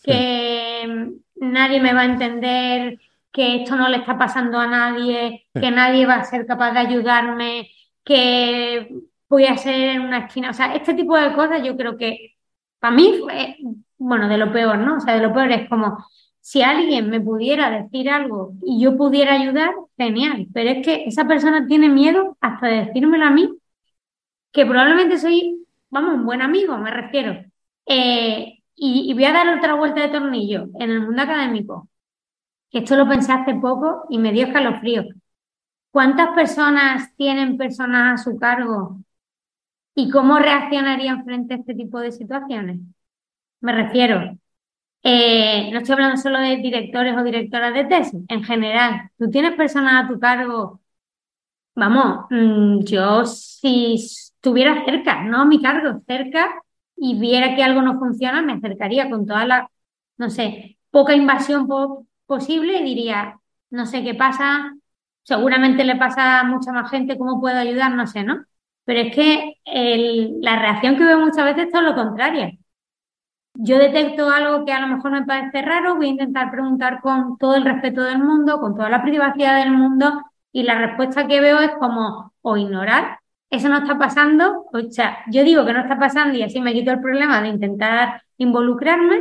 que nadie me va a entender, que esto no le está pasando a nadie, Sí. que nadie va a ser capaz de ayudarme, que voy a ser en una esquina. O sea, este tipo de cosas yo creo que para mí fue, bueno, de lo peor, ¿no? O sea, de lo peor es como si alguien me pudiera decir algo y yo pudiera ayudar, genial. Pero es que esa persona tiene miedo hasta de decírmelo a mí, que probablemente soy, vamos, un buen amigo, me refiero. Eh, y, y voy a dar otra vuelta de tornillo en el mundo académico. Esto lo pensé hace poco y me dio escalofrío. ¿Cuántas personas tienen personas a su cargo y cómo reaccionarían frente a este tipo de situaciones? Me refiero, eh, no estoy hablando solo de directores o directoras de tesis, en general. Tú tienes personas a tu cargo, vamos, mmm, yo si estuviera cerca, no a mi cargo, cerca, y viera que algo no funciona, me acercaría con toda la, no sé, poca invasión po- posible y diría, no sé qué pasa, seguramente le pasa a mucha más gente, ¿cómo puedo ayudar? No sé, ¿no? Pero es que el- la reacción que veo muchas veces es todo lo contrario. Yo detecto algo que a lo mejor me parece raro, voy a intentar preguntar con todo el respeto del mundo, con toda la privacidad del mundo, y la respuesta que veo es como o ignorar, eso no está pasando, o sea, yo digo que no está pasando y así me quito el problema de intentar involucrarme,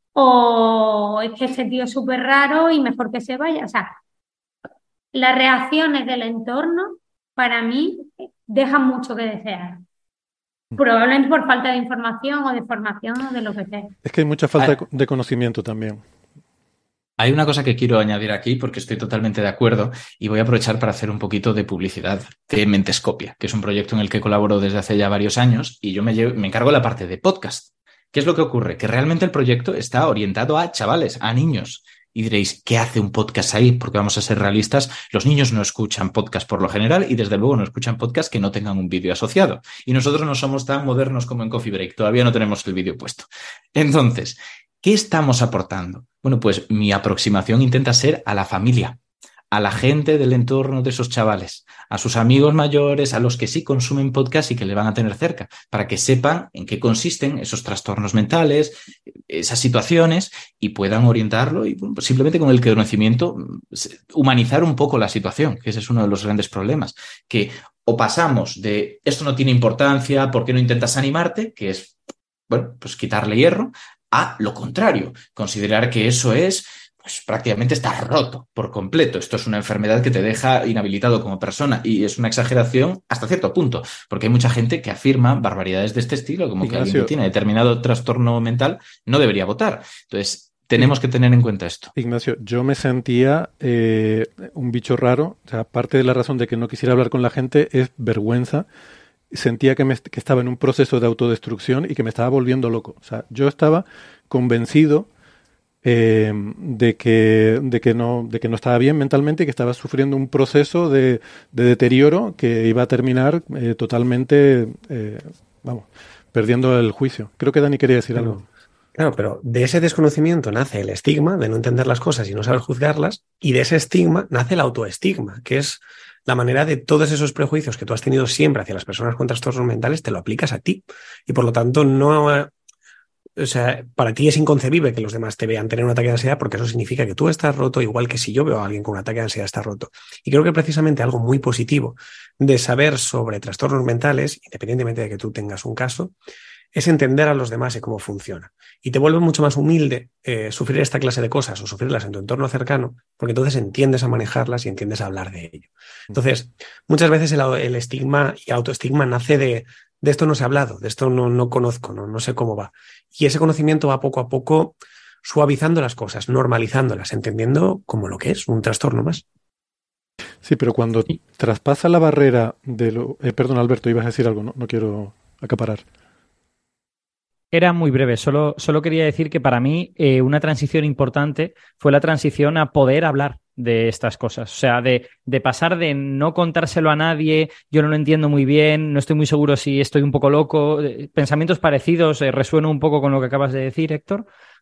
o es que este tío es súper raro y mejor que se vaya. O sea, las reacciones del entorno para mí dejan mucho que desear. Probablemente por falta de información o de formación o de lo que sea. Es que hay mucha falta de, de conocimiento también. Hay una cosa que quiero añadir aquí porque estoy totalmente de acuerdo y voy a aprovechar para hacer un poquito de publicidad de Mentescopia, que es un proyecto en el que colaboro desde hace ya varios años y yo me, llevo, me encargo de la parte de podcast. ¿Qué es lo que ocurre? Que realmente el proyecto está orientado a chavales, a niños. Y diréis, ¿qué hace un podcast ahí? Porque vamos a ser realistas, los niños no escuchan podcast por lo general y desde luego no escuchan podcast que no tengan un vídeo asociado. Y nosotros no somos tan modernos como en Coffee Break, todavía no tenemos el vídeo puesto. Entonces, ¿qué estamos aportando? Bueno, pues mi aproximación intenta ser a la familia, a la gente del entorno de esos chavales, a sus amigos mayores, a los que sí consumen podcast y que le van a tener cerca, para que sepan en qué consisten esos trastornos mentales, esas situaciones y puedan orientarlo y bueno, pues simplemente con el conocimiento humanizar un poco la situación, que ese es uno de los grandes problemas, que o pasamos de esto no tiene importancia, ¿por qué no intentas animarte? Que es, bueno, pues quitarle hierro, a lo contrario, considerar que eso es pues prácticamente está roto por completo. Esto es una enfermedad que te deja inhabilitado como persona y es una exageración hasta cierto punto, porque hay mucha gente que afirma barbaridades de este estilo, como Ignacio, que alguien que tiene determinado trastorno mental no debería votar. Entonces, tenemos que tener en cuenta esto. Ignacio, yo me sentía eh, un bicho raro. O sea, parte de la razón de que no quisiera hablar con la gente es vergüenza. Sentía que, me, que estaba en un proceso de autodestrucción y que me estaba volviendo loco. O sea, yo estaba convencido Eh, de que de que no de que no estaba bien mentalmente y que estaba sufriendo un proceso de, de deterioro que iba a terminar eh, totalmente eh, vamos perdiendo el juicio. Creo que Dani quería decir claro. algo. Claro, pero de ese desconocimiento nace el estigma de no entender las cosas y no saber juzgarlas, y de ese estigma nace el autoestigma, que es la manera de todos esos prejuicios que tú has tenido siempre hacia las personas con trastornos mentales, te lo aplicas a ti y por lo tanto no. O sea, para ti es inconcebible que los demás te vean tener un ataque de ansiedad porque eso significa que tú estás roto, igual que si yo veo a alguien con un ataque de ansiedad está roto. Y creo que precisamente algo muy positivo de saber sobre trastornos mentales, independientemente de que tú tengas un caso, es entender a los demás y cómo funciona. Y te vuelve mucho más humilde eh, sufrir esta clase de cosas o sufrirlas en tu entorno cercano, porque entonces entiendes a manejarlas y entiendes a hablar de ello. Entonces, muchas veces el, el estigma y autoestigma nace de de esto no se ha hablado, de esto no, no conozco, no, no sé cómo va. Y ese conocimiento va poco a poco suavizando las cosas, normalizándolas, entendiendo como lo que es, un trastorno más. Sí, pero cuando sí. traspasa la barrera de lo... Eh, perdón, Alberto, ibas a decir algo, no, no quiero acaparar. Era muy breve, solo, solo quería decir que para mí eh, una transición importante fue la transición a poder hablar de estas cosas, o sea, de, de pasar de no contárselo a nadie, yo no lo entiendo muy bien, no estoy muy seguro si estoy un poco loco, pensamientos parecidos, eh, resueno un poco con lo que acabas de decir, Héctor,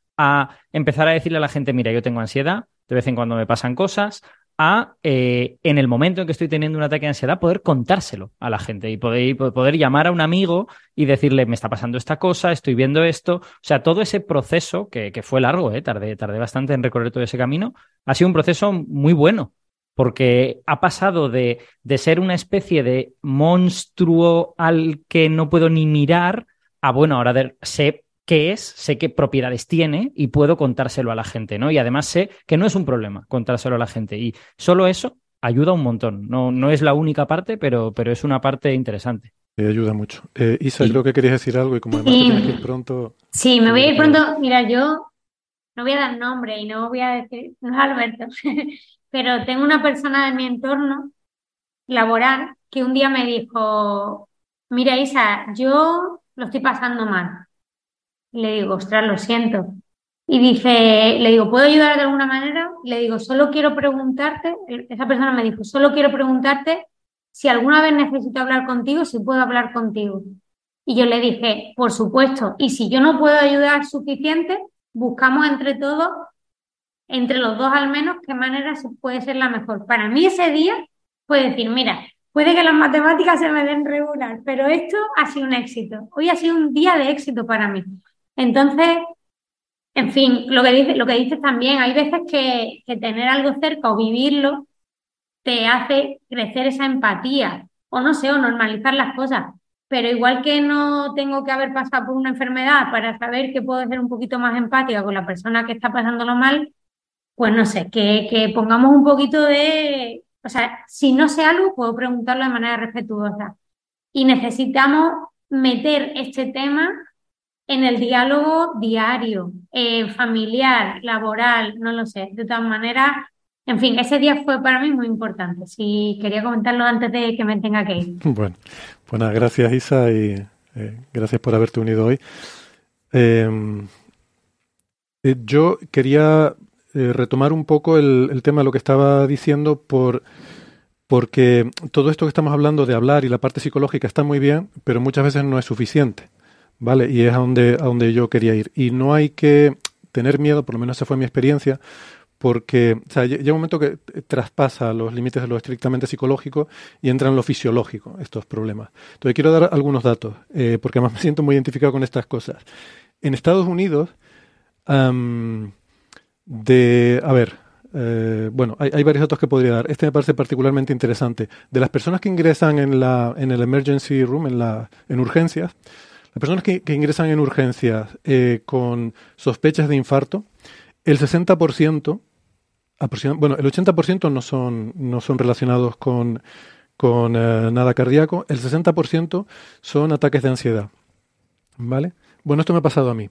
a empezar a decirle a la gente, mira, yo tengo ansiedad, de vez en cuando me pasan cosas, a, eh, en el momento en que estoy teniendo un ataque de ansiedad, poder contárselo a la gente y poder, poder llamar a un amigo y decirle, me está pasando esta cosa, estoy viendo esto. O sea, todo ese proceso, que, que fue largo, eh, tardé, tardé bastante en recorrer todo ese camino, ha sido un proceso muy bueno, porque ha pasado de, de ser una especie de monstruo al que no puedo ni mirar a, bueno, ahora de, sé qué es, sé qué propiedades tiene y puedo contárselo a la gente, ¿no? Y además sé que no es un problema contárselo a la gente y solo eso ayuda un montón. No, no es la única parte, pero, pero es una parte interesante. Me ayuda mucho. Eh, Isa, sí. creo que querías decir algo y como además sí. te tienes que ir pronto... Sí, me voy a ir pronto. Mira, yo no voy a dar nombre y no voy a decir, no es Alberto, pero tengo una persona de mi entorno laboral que un día me dijo, mira Isa, yo lo estoy pasando mal. Le digo, ostras, lo siento. Y dice, le digo, ¿puedo ayudar de alguna manera? Le digo, solo quiero preguntarte, esa persona me dijo, solo quiero preguntarte si alguna vez necesito hablar contigo, si puedo hablar contigo. Y yo le dije, por supuesto, y si yo no puedo ayudar suficiente, buscamos entre todos, entre los dos al menos, qué manera puede ser la mejor. Para mí ese día fue decir, mira, puede que las matemáticas se me den regular, pero esto ha sido un éxito. Hoy ha sido un día de éxito para mí. Entonces, en fin, lo que dices, lo que dices también, hay veces que, que tener algo cerca o vivirlo te hace crecer esa empatía, o no sé, o normalizar las cosas. Pero igual que no tengo que haber pasado por una enfermedad para saber que puedo ser un poquito más empática con la persona que está pasándolo mal, pues no sé, que, que pongamos un poquito de... O sea, si no sé algo, puedo preguntarlo de manera respetuosa. Y necesitamos meter este tema en el diálogo diario, eh, familiar, laboral, no lo sé. De todas maneras, en fin, ese día fue para mí muy importante. Sí, quería comentarlo antes de que me tenga que ir. Bueno, pues nada, gracias Isa y eh, gracias por haberte unido hoy. Eh, eh, yo quería eh, retomar un poco el, el tema de lo que estaba diciendo por, porque todo esto que estamos hablando de hablar y la parte psicológica está muy bien, pero muchas veces no es suficiente, ¿vale? Y es a donde, a donde yo quería ir. Y no hay que tener miedo, por lo menos esa fue mi experiencia, porque o sea, llega un momento que traspasa los límites de lo estrictamente psicológico y entra en lo fisiológico estos problemas. Entonces quiero dar algunos datos, eh, porque además me siento muy identificado con estas cosas. En Estados Unidos, um, de, a ver, eh, bueno, hay, hay varios datos que podría dar. Este me parece particularmente interesante. De las personas que ingresan en la en el emergency room, en la en urgencias, las personas que, que ingresan en urgencias eh, con sospechas de infarto, el sesenta por ciento, bueno, el ochenta por ciento no son, no son relacionados con, con eh, nada cardíaco, el sesenta por ciento son ataques de ansiedad, ¿vale? Bueno, esto me ha pasado a mí.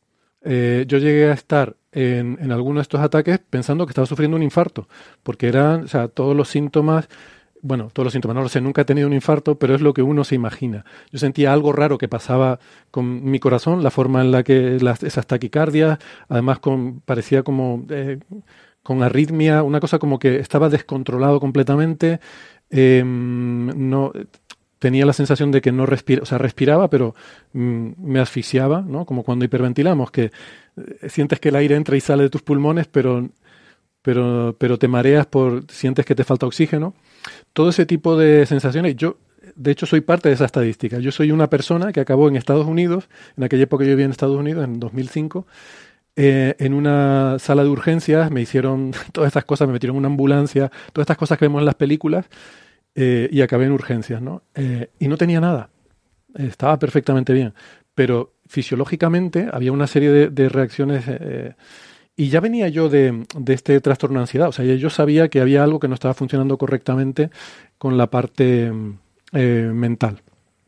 Eh, yo llegué a estar en, en alguno de estos ataques pensando que estaba sufriendo un infarto, porque eran, o sea, todos los síntomas, bueno, todos los síntomas, no lo sé, nunca he tenido un infarto, pero es lo que uno se imagina. Yo sentía algo raro que pasaba con mi corazón, la forma en la que las, esas taquicardias, además con, parecía como eh, con arritmia, una cosa como que estaba descontrolado completamente, eh, no tenía la sensación de que no respiraba, o sea, respiraba, pero mm, me asfixiaba, ¿no? Como cuando hiperventilamos, que eh, sientes que el aire entra y sale de tus pulmones, pero, pero, pero te mareas por, sientes que te falta oxígeno. Todo ese tipo de sensaciones, yo de hecho soy parte de esa estadística. Yo soy una persona que acabó en Estados Unidos, en aquella época yo vivía en Estados Unidos, en dos mil cinco, eh, en una sala de urgencias, me hicieron todas estas cosas, me metieron en una ambulancia, todas estas cosas que vemos en las películas, eh, y acabé en urgencias, ¿no? Eh, y no tenía nada, estaba perfectamente bien, pero fisiológicamente había una serie de, de reacciones... Eh, Y ya venía yo de, de este trastorno de ansiedad. O sea, yo sabía que había algo que no estaba funcionando correctamente con la parte eh, mental.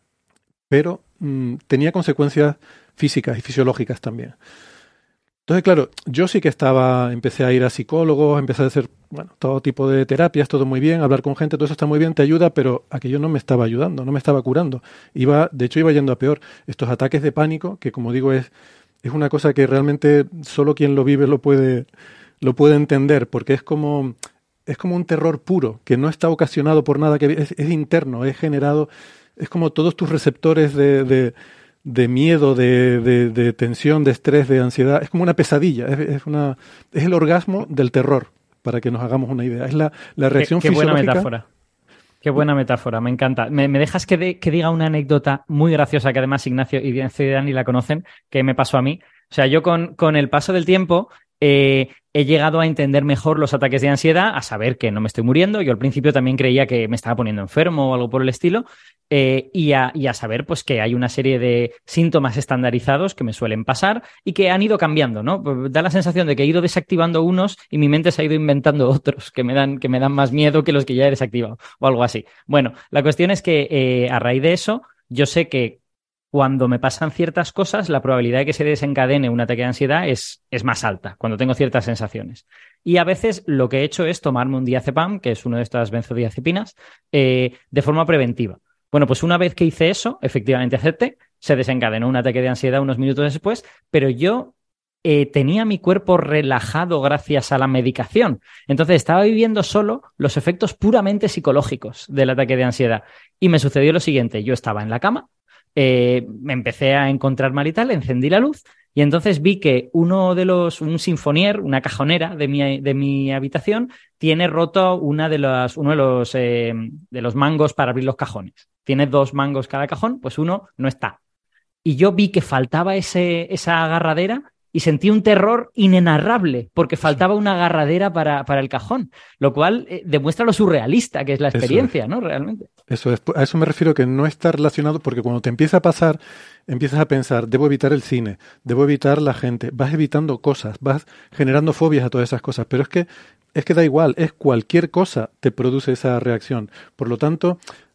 Pero mmm, tenía consecuencias físicas y fisiológicas también. Entonces, claro, yo sí que estaba, empecé a ir a psicólogos, empecé a hacer, bueno, todo tipo de terapias, todo muy bien, hablar con gente, todo eso está muy bien, te ayuda, pero aquello no me estaba ayudando, no me estaba curando. Iba, de hecho, iba yendo a peor. Estos ataques de pánico, que como digo es... Es una cosa que realmente solo quien lo vive lo puede, lo puede entender, porque es como, es como un terror puro, que no está ocasionado por nada, que es, es interno, es generado, es como todos tus receptores de, de, de miedo, de, de, de tensión, de estrés, de ansiedad, es como una pesadilla, es, es, una, es el orgasmo del terror, para que nos hagamos una idea. Es la, la reacción qué, qué fisiológica. Buena metáfora. Qué buena metáfora, me encanta. ¿Me, me dejas que, de, que diga una anécdota muy graciosa que además Ignacio y Dani la conocen, que me pasó a mí? O sea, yo con, con el paso del tiempo eh, he llegado a entender mejor los ataques de ansiedad, a saber que no me estoy muriendo. Yo al principio también creía que me estaba poniendo enfermo o algo por el estilo, eh, y, a, y a saber pues que hay una serie de síntomas estandarizados que me suelen pasar y que han ido cambiando, ¿no? Da la sensación de que he ido desactivando unos y mi mente se ha ido inventando otros que me dan, que me dan más miedo que los que ya he desactivado o algo así. Bueno, la cuestión es que eh, a raíz de eso yo sé que cuando me pasan ciertas cosas, la probabilidad de que se desencadene un ataque de ansiedad es, es más alta, cuando tengo ciertas sensaciones. Y a veces lo que he hecho es tomarme un diazepam, que es una de estas benzodiazepinas, eh, de forma preventiva. Bueno, pues una vez que hice eso, efectivamente acepté, se desencadenó un ataque de ansiedad unos minutos después, pero yo eh, tenía mi cuerpo relajado gracias a la medicación. Entonces estaba viviendo solo los efectos puramente psicológicos del ataque de ansiedad. Y me sucedió lo siguiente, yo estaba en la cama, Eh, me empecé a encontrar mal y tal, encendí la luz y entonces vi que uno de los, un sinfonier, una cajonera de mi, de mi habitación, tiene roto una de las, uno de los, eh, de los mangos para abrir los cajones. Tiene dos mangos cada cajón, pues uno no está. Y yo vi que faltaba ese, esa agarradera y sentí un terror inenarrable porque faltaba una agarradera para, para el cajón, lo cual eh, demuestra lo surrealista que es la experiencia, ¿no? Realmente. Eso es, a eso me refiero, que no está relacionado, porque cuando te empieza a pasar, empiezas a pensar, debo evitar el cine, debo evitar la gente, vas evitando cosas, vas generando fobias a todas esas cosas, pero es que, es que da igual, es cualquier cosa te produce esa reacción. Por lo tanto,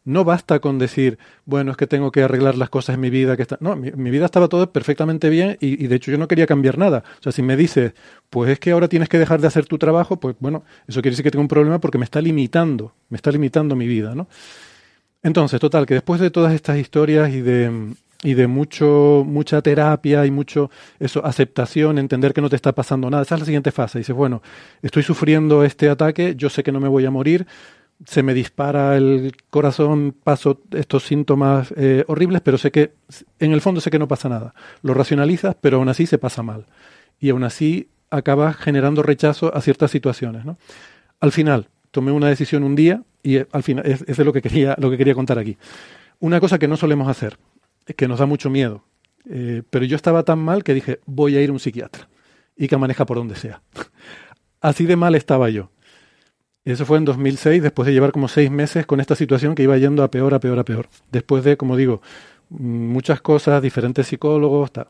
No basta con decir, bueno, es que tengo que arreglar las cosas en mi vida. Que está... No, mi, mi vida estaba todo perfectamente bien y, y de hecho yo no quería cambiar nada. O sea, si me dices, pues es que ahora tienes que dejar de hacer tu trabajo, pues bueno, eso quiere decir que tengo un problema porque me está limitando, me está limitando mi vida, ¿no? Entonces, total, que después de todas estas historias y de, y de mucho, mucha terapia y mucho eso, aceptación, entender que no te está pasando nada, esa es la siguiente fase. Dices, bueno, estoy sufriendo este ataque, yo sé que no me voy a morir, se me dispara el corazón, paso estos síntomas eh, horribles, pero sé que, en el fondo sé que no pasa nada. Lo racionalizas, pero aún así se pasa mal. Y aún así acabas generando rechazo a ciertas situaciones, ¿no? Al final, tomé una decisión un día y al final es, es de lo que quería, lo que quería contar aquí. Una cosa que no solemos hacer, que nos da mucho miedo, eh, pero yo estaba tan mal que dije, voy a ir a un psiquiatra y que maneja por donde sea. Así de mal estaba yo. Eso fue en dos mil seis, después de llevar como seis meses con esta situación que iba yendo a peor, a peor, a peor. Después de, como digo, muchas cosas, diferentes psicólogos, tal.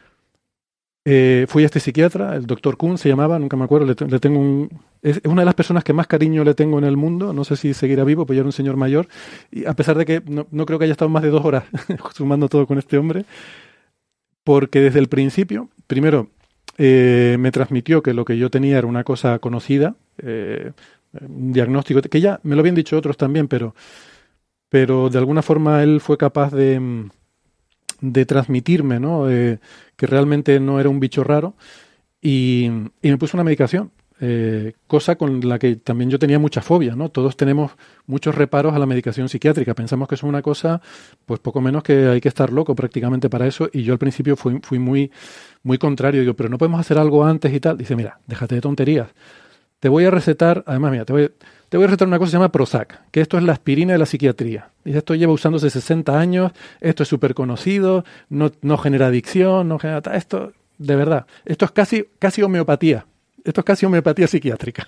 Eh, fui a este psiquiatra, el doctor Kuhn se llamaba, nunca me acuerdo, le, le tengo un... Es, es una de las personas que más cariño le tengo en el mundo, no sé si seguirá vivo, pues ya era un señor mayor, y a pesar de que no, no creo que haya estado más de dos horas sumando todo con este hombre, porque desde el principio, primero, eh, me transmitió que lo que yo tenía era una cosa conocida, eh, un diagnóstico, que ya me lo habían dicho otros también, pero, pero de alguna forma él fue capaz de, de transmitirme, ¿no? Eh, que realmente no era un bicho raro y, y me puso una medicación, eh, cosa con la que también yo tenía mucha fobia, ¿no? Todos tenemos muchos reparos a la medicación psiquiátrica, pensamos que es una cosa, pues poco menos que hay que estar loco prácticamente para eso, y yo al principio fui, fui muy, muy contrario, digo, pero no podemos hacer algo antes y tal. Dice, mira, déjate de tonterías. Te voy a recetar, además, mira, te voy, te voy a recetar una cosa que se llama Prozac, que esto es la aspirina de la psiquiatría. Y esto lleva usándose sesenta años, esto es súper conocido, no, no genera adicción, no genera... Esto, de verdad, esto es casi, casi homeopatía. Esto es casi homeopatía psiquiátrica.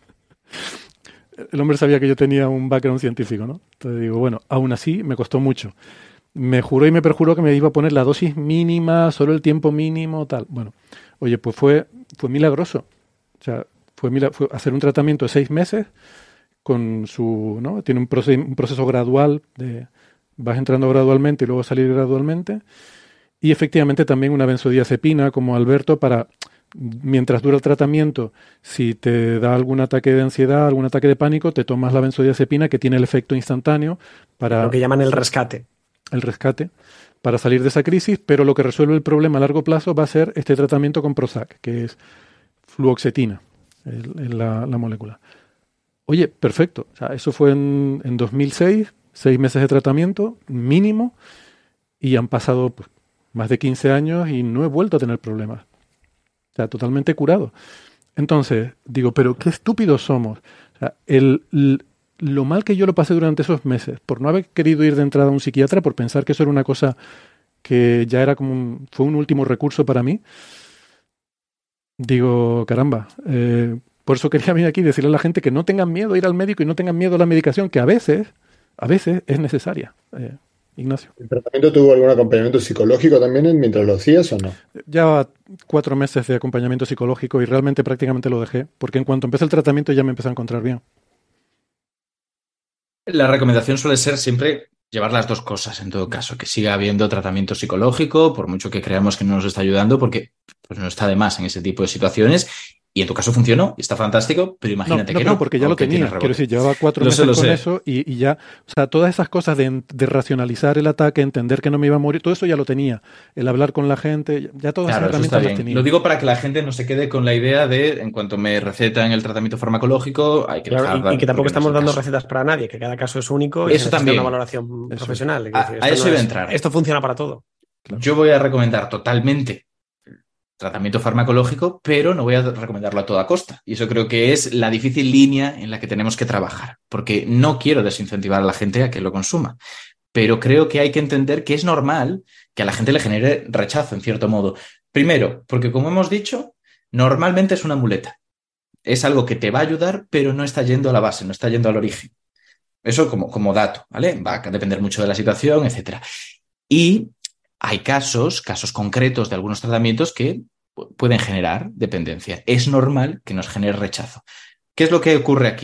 El hombre sabía que yo tenía un background científico, ¿no? Entonces digo, bueno, aún así me costó mucho. Me juró y me perjuró que me iba a poner la dosis mínima, solo el tiempo mínimo, tal. Bueno, oye, pues fue, fue milagroso. O sea, Fue, mira, fue hacer un tratamiento de seis meses con su, ¿no? Tiene un proceso, un proceso gradual, de vas entrando gradualmente y luego salir gradualmente. Y efectivamente también una benzodiazepina como Alberto para, mientras dura el tratamiento, si te da algún ataque de ansiedad, algún ataque de pánico, te tomas la benzodiazepina que tiene el efecto instantáneo para... Lo que llaman el rescate. El rescate, para salir de esa crisis, pero lo que resuelve el problema a largo plazo va a ser este tratamiento con Prozac, que es fluoxetina. El, la, la molécula. Oye, perfecto. O sea, eso fue en, en dos mil seis, seis meses de tratamiento mínimo, y han pasado pues, más de quince años y no he vuelto a tener problemas. O sea, totalmente curado. Entonces, digo, pero qué estúpidos somos. O sea, el, el, lo mal que yo lo pasé durante esos meses, por no haber querido ir de entrada a un psiquiatra, por pensar que eso era una cosa que ya era como un, fue un último recurso para mí. Digo, caramba, eh, por eso quería venir aquí y decirle a la gente que no tengan miedo a ir al médico y no tengan miedo a la medicación, que a veces, a veces es necesaria. Eh, Ignacio. ¿El tratamiento tuvo algún acompañamiento psicológico también mientras lo hacías o no? Ya cuatro meses de acompañamiento psicológico y realmente prácticamente lo dejé, porque en cuanto empecé el tratamiento ya me empecé a encontrar bien. La recomendación suele ser siempre llevar las dos cosas, en todo caso, que siga habiendo tratamiento psicológico, por mucho que creamos que no nos está ayudando, porque pues, no está de más en ese tipo de situaciones. Y en tu caso funcionó, y está fantástico, pero imagínate no, no, que no. No, porque ya lo tenía. Quiero decir, llevaba cuatro lo meses sé, con sé. eso y, y ya, o sea, todas esas cosas de, de racionalizar el ataque, entender que no me iba a morir, todo eso ya lo tenía. El hablar con la gente, ya todas claro, esas herramientas las tenía. Lo digo para que la gente no se quede con la idea de, en cuanto me recetan el tratamiento farmacológico, hay que claro, dejar... Y, y que tampoco estamos no dando caso. recetas para nadie, que cada caso es único y eso se también una valoración eso. profesional. A, decir, a eso no iba a es, entrar. Esto funciona para todo. Claro. Yo voy a recomendar totalmente tratamiento farmacológico, pero no voy a recomendarlo a toda costa. Y eso creo que es la difícil línea en la que tenemos que trabajar, porque no quiero desincentivar a la gente a que lo consuma, pero creo que hay que entender que es normal que a la gente le genere rechazo, en cierto modo. Primero, porque como hemos dicho, normalmente es una muleta. Es algo que te va a ayudar, pero no está yendo a la base, no está yendo al origen. Eso como, como dato, ¿vale? Va a depender mucho de la situación, etcétera. Y hay casos, casos concretos de algunos tratamientos que pueden generar dependencia. Es normal que nos genere rechazo. ¿Qué es lo que ocurre aquí?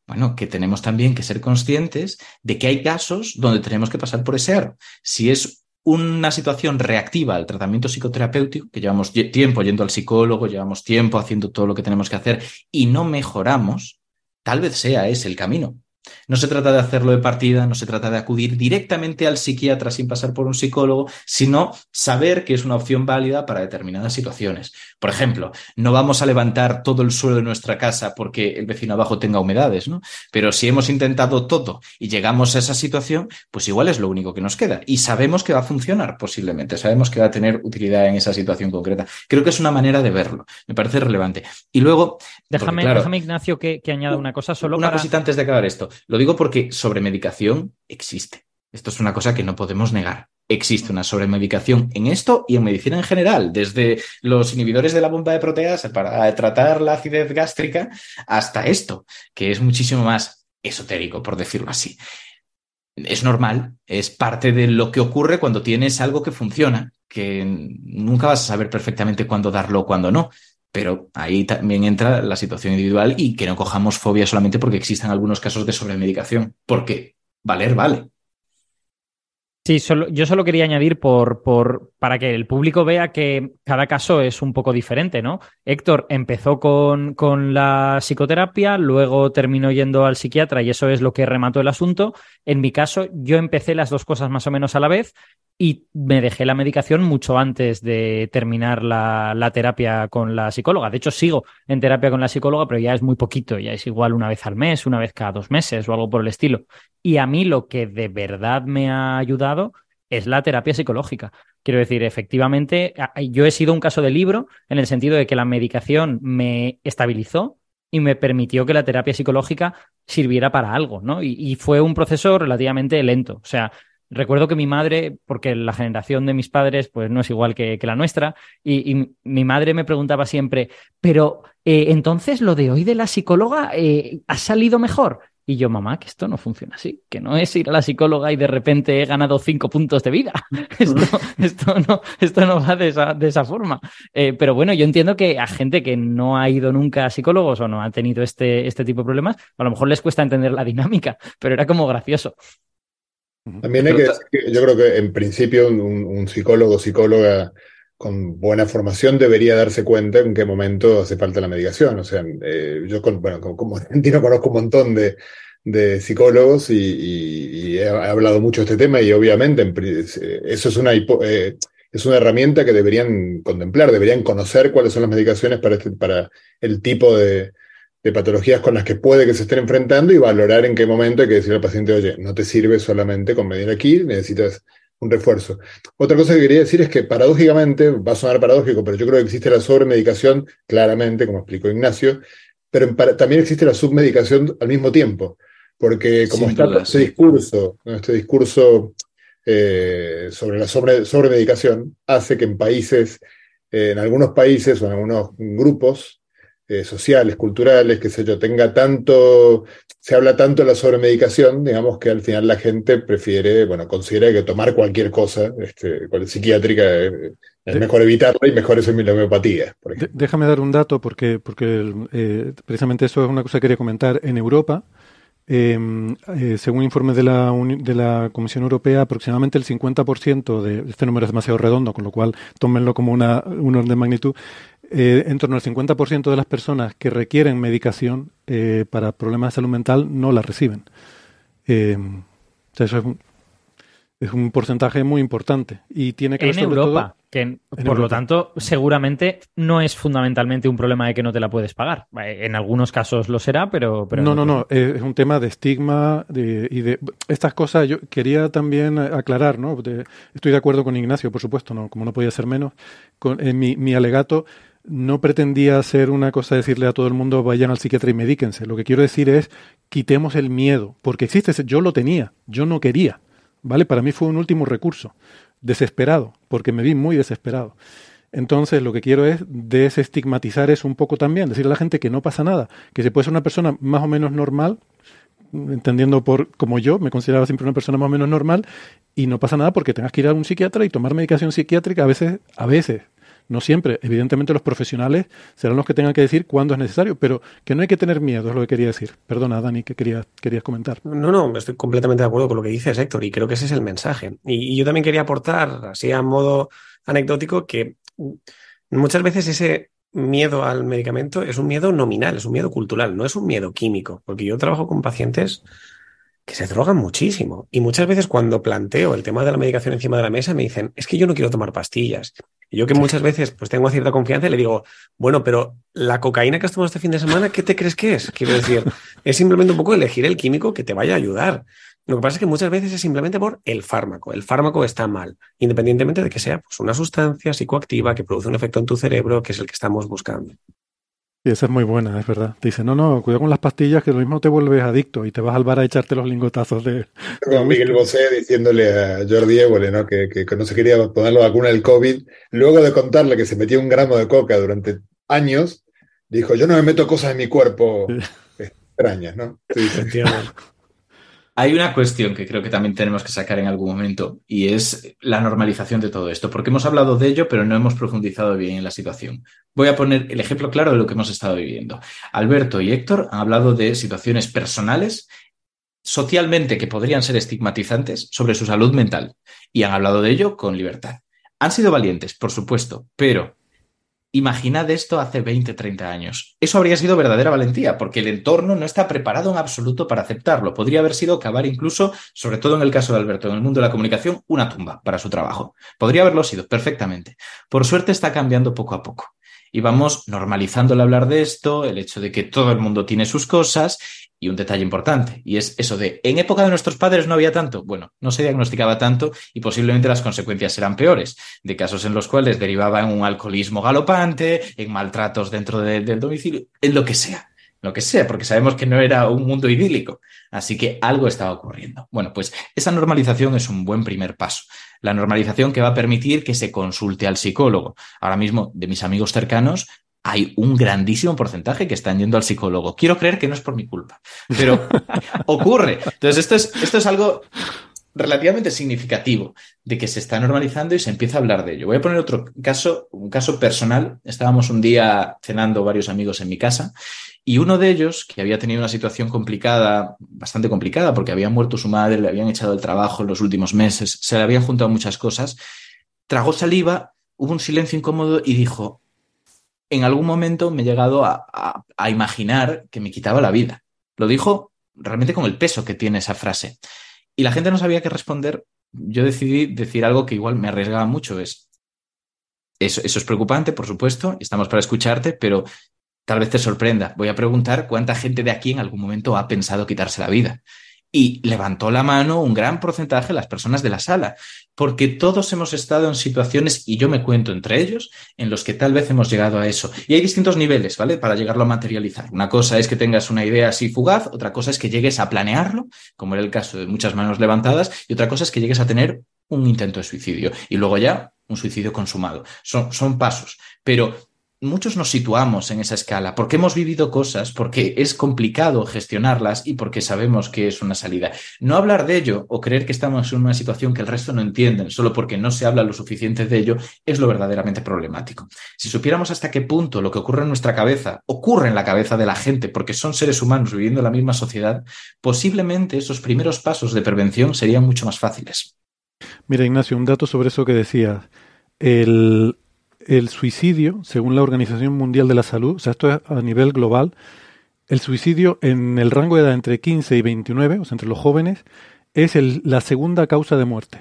Bueno, que tenemos también que ser conscientes de que hay casos donde tenemos que pasar por ese aro. Si es una situación reactiva al tratamiento psicoterapéutico, que llevamos tiempo yendo al psicólogo, llevamos tiempo haciendo todo lo que tenemos que hacer y no mejoramos, tal vez sea ese el camino. No se trata de hacerlo de partida, no se trata de acudir directamente al psiquiatra sin pasar por un psicólogo, sino saber que es una opción válida para determinadas situaciones. Por ejemplo, no vamos a levantar todo el suelo de nuestra casa porque el vecino abajo tenga humedades, ¿no? Pero si hemos intentado todo y llegamos a esa situación, pues igual es lo único que nos queda. Y sabemos que va a funcionar posiblemente, sabemos que va a tener utilidad en esa situación concreta. Creo que es una manera de verlo, me parece relevante. Y luego... Déjame, porque, claro, déjame Ignacio, que, que añada una cosa solo Una para... cosita antes de acabar esto. Lo digo porque sobremedicación existe. Esto es una cosa que no podemos negar. Existe una sobremedicación en esto y en medicina en general, desde los inhibidores de la bomba de proteasa para tratar la acidez gástrica hasta esto, que es muchísimo más esotérico, por decirlo así. Es normal, es parte de lo que ocurre cuando tienes algo que funciona, que nunca vas a saber perfectamente cuándo darlo o cuándo no. Pero ahí también entra la situación individual y que no cojamos fobia solamente porque existan algunos casos de sobremedicación. Porque valer vale. Sí, solo, yo solo quería añadir por, por, para que el público vea que cada caso es un poco diferente, ¿no? Héctor empezó con, con la psicoterapia, luego terminó yendo al psiquiatra y eso es lo que remató el asunto. En mi caso, yo empecé las dos cosas más o menos a la vez y me dejé la medicación mucho antes de terminar la, la terapia con la psicóloga. De hecho, sigo en terapia con la psicóloga, pero ya es muy poquito, ya es igual una vez al mes, una vez cada dos meses o algo por el estilo. Y a mí lo que de verdad me ha ayudado es la terapia psicológica. Quiero decir, efectivamente, yo he sido un caso de libro en el sentido de que la medicación me estabilizó y me permitió que la terapia psicológica sirviera para algo, ¿no? Y, y fue un proceso relativamente lento. O sea, recuerdo que mi madre, porque la generación de mis padres pues no es igual que, que la nuestra, y, y mi madre me preguntaba siempre, pero eh, entonces lo de hoy de la psicóloga eh, ¿ha salido mejor? Y yo, mamá, que esto no funciona así, que no es ir a la psicóloga y de repente he ganado cinco puntos de vida. Esto, esto, no, esto no va de esa, de esa forma. Eh, pero bueno, yo entiendo que a gente que no ha ido nunca a psicólogos o no ha tenido este, este tipo de problemas, a lo mejor les cuesta entender la dinámica, pero era como gracioso. También hay que decir que yo creo que en principio un, un psicólogo o psicóloga con buena formación debería darse cuenta en qué momento hace falta la medicación. O sea, eh, yo con, bueno, como, como argentino conozco un montón de, de psicólogos y, y, y he hablado mucho de este tema y obviamente en, eso es una, eh, es una herramienta que deberían contemplar, deberían conocer cuáles son las medicaciones para, este, para el tipo de, de patologías con las que puede que se estén enfrentando y valorar en qué momento hay que decirle al paciente, oye, no te sirve solamente con medir aquí, necesitas un refuerzo. Otra cosa que quería decir es que paradójicamente, va a sonar paradójico, pero yo creo que existe la sobremedicación, claramente, como explicó Ignacio, pero para, también existe la submedicación al mismo tiempo, porque como Sin está duda, este sí. discurso, ¿no? este discurso eh, sobre la sobre, sobremedicación, hace que en países, eh, en algunos países o en algunos grupos eh, sociales, culturales, qué sé yo, tenga tanto, se habla tanto de la sobremedicación, digamos que al final la gente prefiere, bueno, considera que tomar cualquier cosa, este, psiquiátrica, eh, es de, mejor evitarla y mejor es la homeopatía. Por ejemplo. De, déjame dar un dato porque, porque eh, precisamente eso es una cosa que quería comentar. En Europa, eh, eh, según informes de la, de la Comisión Europea, aproximadamente el cincuenta por ciento de, este número es demasiado redondo, con lo cual tómenlo como una, un orden de magnitud, Eh, en torno al cincuenta por ciento de las personas que requieren medicación eh, para problemas de salud mental no la reciben. Eh, o sea, eso es un, es un porcentaje muy importante. Y tiene que ver en sobre Europa, todo, que en, por Europa. lo tanto, seguramente no es fundamentalmente un problema de que no te la puedes pagar. En algunos casos lo será, pero... pero no, no, no. Es un tema de estigma de, y de estas cosas. Yo quería también aclarar, ¿no? De, estoy de acuerdo con Ignacio, por supuesto, no, como no podía ser menos. Con, en mi, mi alegato no pretendía hacer una cosa, decirle a todo el mundo vayan al psiquiatra y medíquense. Lo que quiero decir es quitemos el miedo, porque existe, yo lo tenía, yo no quería, ¿vale? Para mí fue un último recurso, desesperado, porque me vi muy desesperado. Entonces lo que quiero es desestigmatizar eso un poco también, decirle a la gente que no pasa nada, que se puede ser una persona más o menos normal, entendiendo por como yo, me consideraba siempre una persona más o menos normal, y no pasa nada porque tengas que ir a un psiquiatra y tomar medicación psiquiátrica a veces, a veces, No siempre. Evidentemente los profesionales serán los que tengan que decir cuándo es necesario, pero que no hay que tener miedo, es lo que quería decir. Perdona, Dani, que querías, querías comentar. No, no, estoy completamente de acuerdo con lo que dices, Héctor, y creo que ese es el mensaje. Y, y yo también quería aportar, así a modo anecdótico, que muchas veces ese miedo al medicamento es un miedo nominal, es un miedo cultural, no es un miedo químico, porque yo trabajo con pacientes que se drogan muchísimo y muchas veces cuando planteo el tema de la medicación encima de la mesa me dicen, es que yo no quiero tomar pastillas. Y yo que muchas veces pues tengo cierta confianza y le digo, bueno, pero la cocaína que has tomado este fin de semana, ¿qué te crees que es? Quiero decir, es simplemente un poco elegir el químico que te vaya a ayudar. Lo que pasa es que muchas veces es simplemente por el fármaco. El fármaco está mal, independientemente de que sea pues, una sustancia psicoactiva que produce un efecto en tu cerebro, que es el que estamos buscando. Y esa es muy buena, es verdad. Te dice, no, no, cuidado con las pastillas, que lo mismo te vuelves adicto y te vas al bar a echarte los lingotazos de... Como Miguel Bosé diciéndole a Jordi Évole, ¿no? Que, que, que no se quería poner la vacuna del COVID, luego de contarle que se metía un gramo de coca durante años, dijo, yo no me meto cosas en mi cuerpo sí. extrañas, ¿no? Sí, sí. Hay una cuestión que creo que también tenemos que sacar en algún momento y es la normalización de todo esto, porque hemos hablado de ello, pero no hemos profundizado bien en la situación. Voy a poner el ejemplo claro de lo que hemos estado viviendo. Alberto y Héctor han hablado de situaciones personales, socialmente que podrían ser estigmatizantes sobre su salud mental y han hablado de ello con libertad. Han sido valientes, por supuesto, pero... imaginad esto hace veinte, treinta años. Eso habría sido verdadera valentía, porque el entorno no está preparado en absoluto para aceptarlo. Podría haber sido cavar incluso, sobre todo en el caso de Alberto, en el mundo de la comunicación, una tumba para su trabajo. Podría haberlo sido perfectamente. Por suerte está cambiando poco a poco. Y vamos normalizando el hablar de esto, el hecho de que todo el mundo tiene sus cosas. Y un detalle importante, y es eso de, ¿en época de nuestros padres no había tanto? Bueno, no se diagnosticaba tanto y posiblemente las consecuencias eran peores, de casos en los cuales derivaba en un alcoholismo galopante, en maltratos dentro de, del domicilio, en lo que sea, lo que sea, porque sabemos que no era un mundo idílico, así que algo estaba ocurriendo. Bueno, pues esa normalización es un buen primer paso, la normalización que va a permitir que se consulte al psicólogo. Ahora mismo, de mis amigos cercanos, hay un grandísimo porcentaje que están yendo al psicólogo. Quiero creer que no es por mi culpa, pero ocurre. Entonces, esto es, esto es algo relativamente significativo de que se está normalizando y se empieza a hablar de ello. Voy a poner otro caso, un caso personal. Estábamos un día cenando varios amigos en mi casa y uno de ellos, que había tenido una situación complicada, bastante complicada, porque había muerto su madre, le habían echado del trabajo en los últimos meses, se le habían juntado muchas cosas, tragó saliva, hubo un silencio incómodo y dijo... en algún momento me he llegado a, a, a imaginar que me quitaba la vida. Lo dijo realmente con el peso que tiene esa frase. Y la gente no sabía qué responder. Yo decidí decir algo que igual me arriesgaba mucho. Es, eso, eso es preocupante, por supuesto. Estamos para escucharte, pero tal vez te sorprenda. Voy a preguntar cuánta gente de aquí en algún momento ha pensado quitarse la vida. Y levantó la mano un gran porcentaje de las personas de la sala, porque todos hemos estado en situaciones, y yo me cuento entre ellos, en los que tal vez hemos llegado a eso. Y hay distintos niveles, ¿vale?, para llegarlo a materializar. Una cosa es que tengas una idea así fugaz, otra cosa es que llegues a planearlo, como era el caso de muchas manos levantadas, y otra cosa es que llegues a tener un intento de suicidio, y luego ya un suicidio consumado. Son, son pasos, pero... muchos nos situamos en esa escala porque hemos vivido cosas, porque es complicado gestionarlas y porque sabemos que es una salida. No hablar de ello o creer que estamos en una situación que el resto no entienden solo porque no se habla lo suficiente de ello es lo verdaderamente problemático. Si supiéramos hasta qué punto lo que ocurre en nuestra cabeza ocurre en la cabeza de la gente porque son seres humanos viviendo en la misma sociedad, posiblemente esos primeros pasos de prevención serían mucho más fáciles. Mira, Ignacio, un dato sobre eso que decías. El... El suicidio, según la Organización Mundial de la Salud, o sea, esto es a nivel global, el suicidio en el rango de edad entre quince y veintinueve, o sea, entre los jóvenes, es el, la segunda causa de muerte.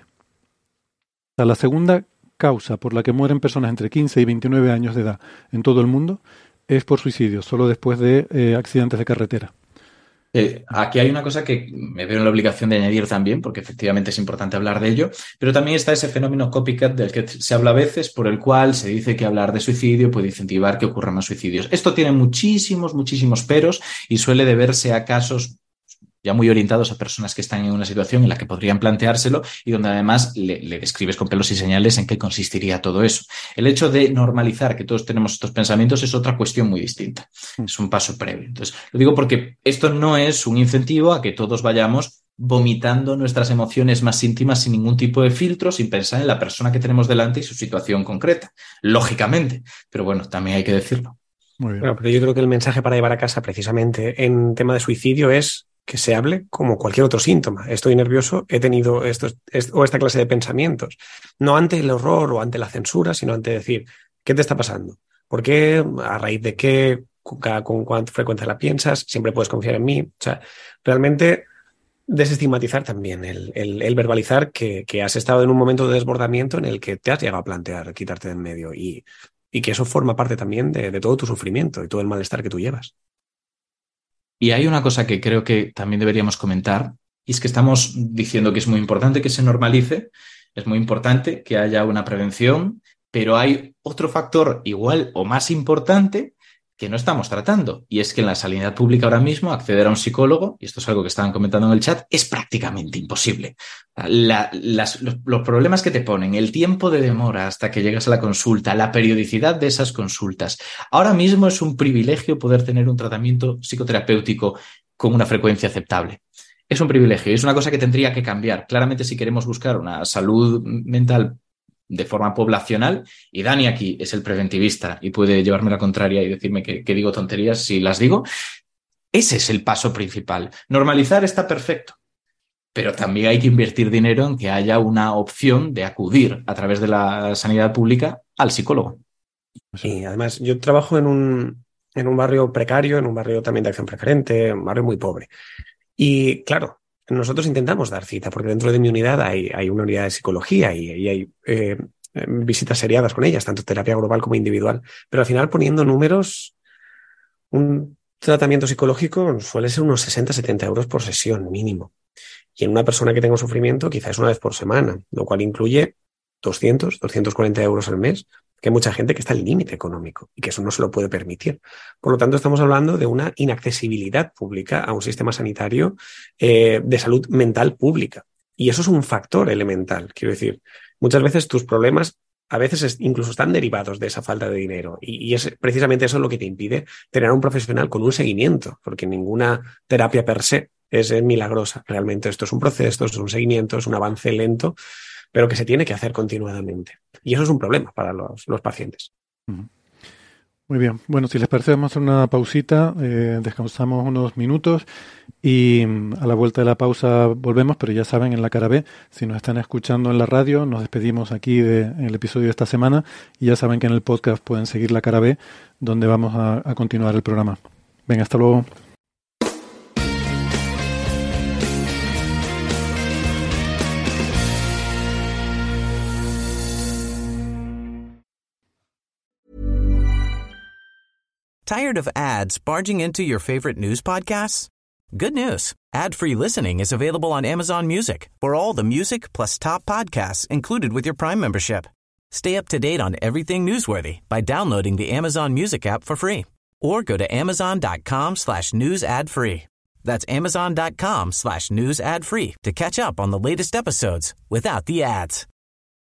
O sea, la segunda causa por la que mueren personas entre quince y veintinueve años de edad en todo el mundo es por suicidio, solo después de eh, accidentes de carretera. Eh, aquí hay una cosa que me veo en la obligación de añadir también, porque efectivamente es importante hablar de ello, pero también está ese fenómeno copycat del que se habla a veces, por el cual se dice que hablar de suicidio puede incentivar que ocurran más suicidios. Esto tiene muchísimos, muchísimos peros y suele deberse a casos ya muy orientados a personas que están en una situación en la que podrían planteárselo y donde además le, le describes con pelos y señales en qué consistiría todo eso. El hecho de normalizar que todos tenemos estos pensamientos es otra cuestión muy distinta. Es un paso previo. Entonces, lo digo porque esto no es un incentivo a que todos vayamos vomitando nuestras emociones más íntimas sin ningún tipo de filtro, sin pensar en la persona que tenemos delante y su situación concreta, lógicamente. Pero bueno, también hay que decirlo. Muy bien. Bueno, pero yo creo que el mensaje para llevar a casa precisamente en tema de suicidio es que se hable como cualquier otro síntoma. Estoy nervioso, he tenido esto, o esta clase de pensamientos. No ante el horror o ante la censura, sino ante decir, ¿qué te está pasando? ¿Por qué? ¿A raíz de qué? ¿Con, con cuánta frecuencia la piensas? ¿Siempre puedes confiar en mí? O sea, realmente desestigmatizar también el, el, el verbalizar que, que has estado en un momento de desbordamiento en el que te has llegado a plantear quitarte de en medio y, y que eso forma parte también de, de todo tu sufrimiento y todo el malestar que tú llevas. Y hay una cosa que creo que también deberíamos comentar, y es que estamos diciendo que es muy importante que se normalice, es muy importante que haya una prevención, pero hay otro factor igual o más importante que no estamos tratando, y es que en la sanidad pública ahora mismo acceder a un psicólogo, y esto es algo que estaban comentando en el chat, es prácticamente imposible. La, las, los, los problemas que te ponen, el tiempo de demora hasta que llegas a la consulta, la periodicidad de esas consultas. Ahora mismo es un privilegio poder tener un tratamiento psicoterapéutico con una frecuencia aceptable. Es un privilegio y es una cosa que tendría que cambiar. Claramente, si queremos buscar una salud mental de forma poblacional, y Dani aquí es el preventivista y puede llevarme la contraria y decirme que, que digo tonterías si las digo, ese es el paso principal. Normalizar está perfecto, pero también hay que invertir dinero en que haya una opción de acudir a través de la sanidad pública al psicólogo. Sí, además yo trabajo en un, en un barrio precario, en un barrio también de acción preferente, un barrio muy pobre. Y claro, nosotros intentamos dar cita, porque dentro de mi unidad hay, hay una unidad de psicología y, y hay eh, visitas seriadas con ellas, tanto terapia global como individual. Pero al final, poniendo números, un tratamiento psicológico suele ser unos sesenta a setenta euros por sesión mínimo. Y en una persona que tenga sufrimiento, quizás una vez por semana, lo cual incluye doscientos, doscientos cuarenta euros al mes, que hay mucha gente que está al límite económico y que eso no se lo puede permitir. Por lo tanto, estamos hablando de una inaccesibilidad pública a un sistema sanitario eh, de salud mental pública. Y eso es un factor elemental. Quiero decir, muchas veces tus problemas a veces es, incluso están derivados de esa falta de dinero. Y, y es precisamente eso lo que te impide tener a un profesional con un seguimiento, porque ninguna terapia per se es, es milagrosa. Realmente esto es un proceso, esto es un seguimiento, es un avance lento, pero que se tiene que hacer continuadamente. Y eso es un problema para los, los pacientes. Muy bien. Bueno, si les parece, vamos a hacer una pausita, eh, descansamos unos minutos y a la vuelta de la pausa volvemos, pero ya saben, en la cara B, si nos están escuchando en la radio, nos despedimos aquí de, en el episodio de esta semana y ya saben que en el podcast pueden seguir la cara B, donde vamos a, a continuar el programa. Venga, hasta luego. Tired of ads barging into your favorite news podcasts? Good news. Ad-free listening is available on Amazon Music for all the music plus top podcasts included with your Prime membership. Stay up to date on everything newsworthy by downloading the Amazon Music app for free or go to amazon.com slash news ad free. That's amazon.com slash news ad free to catch up on the latest episodes without the ads.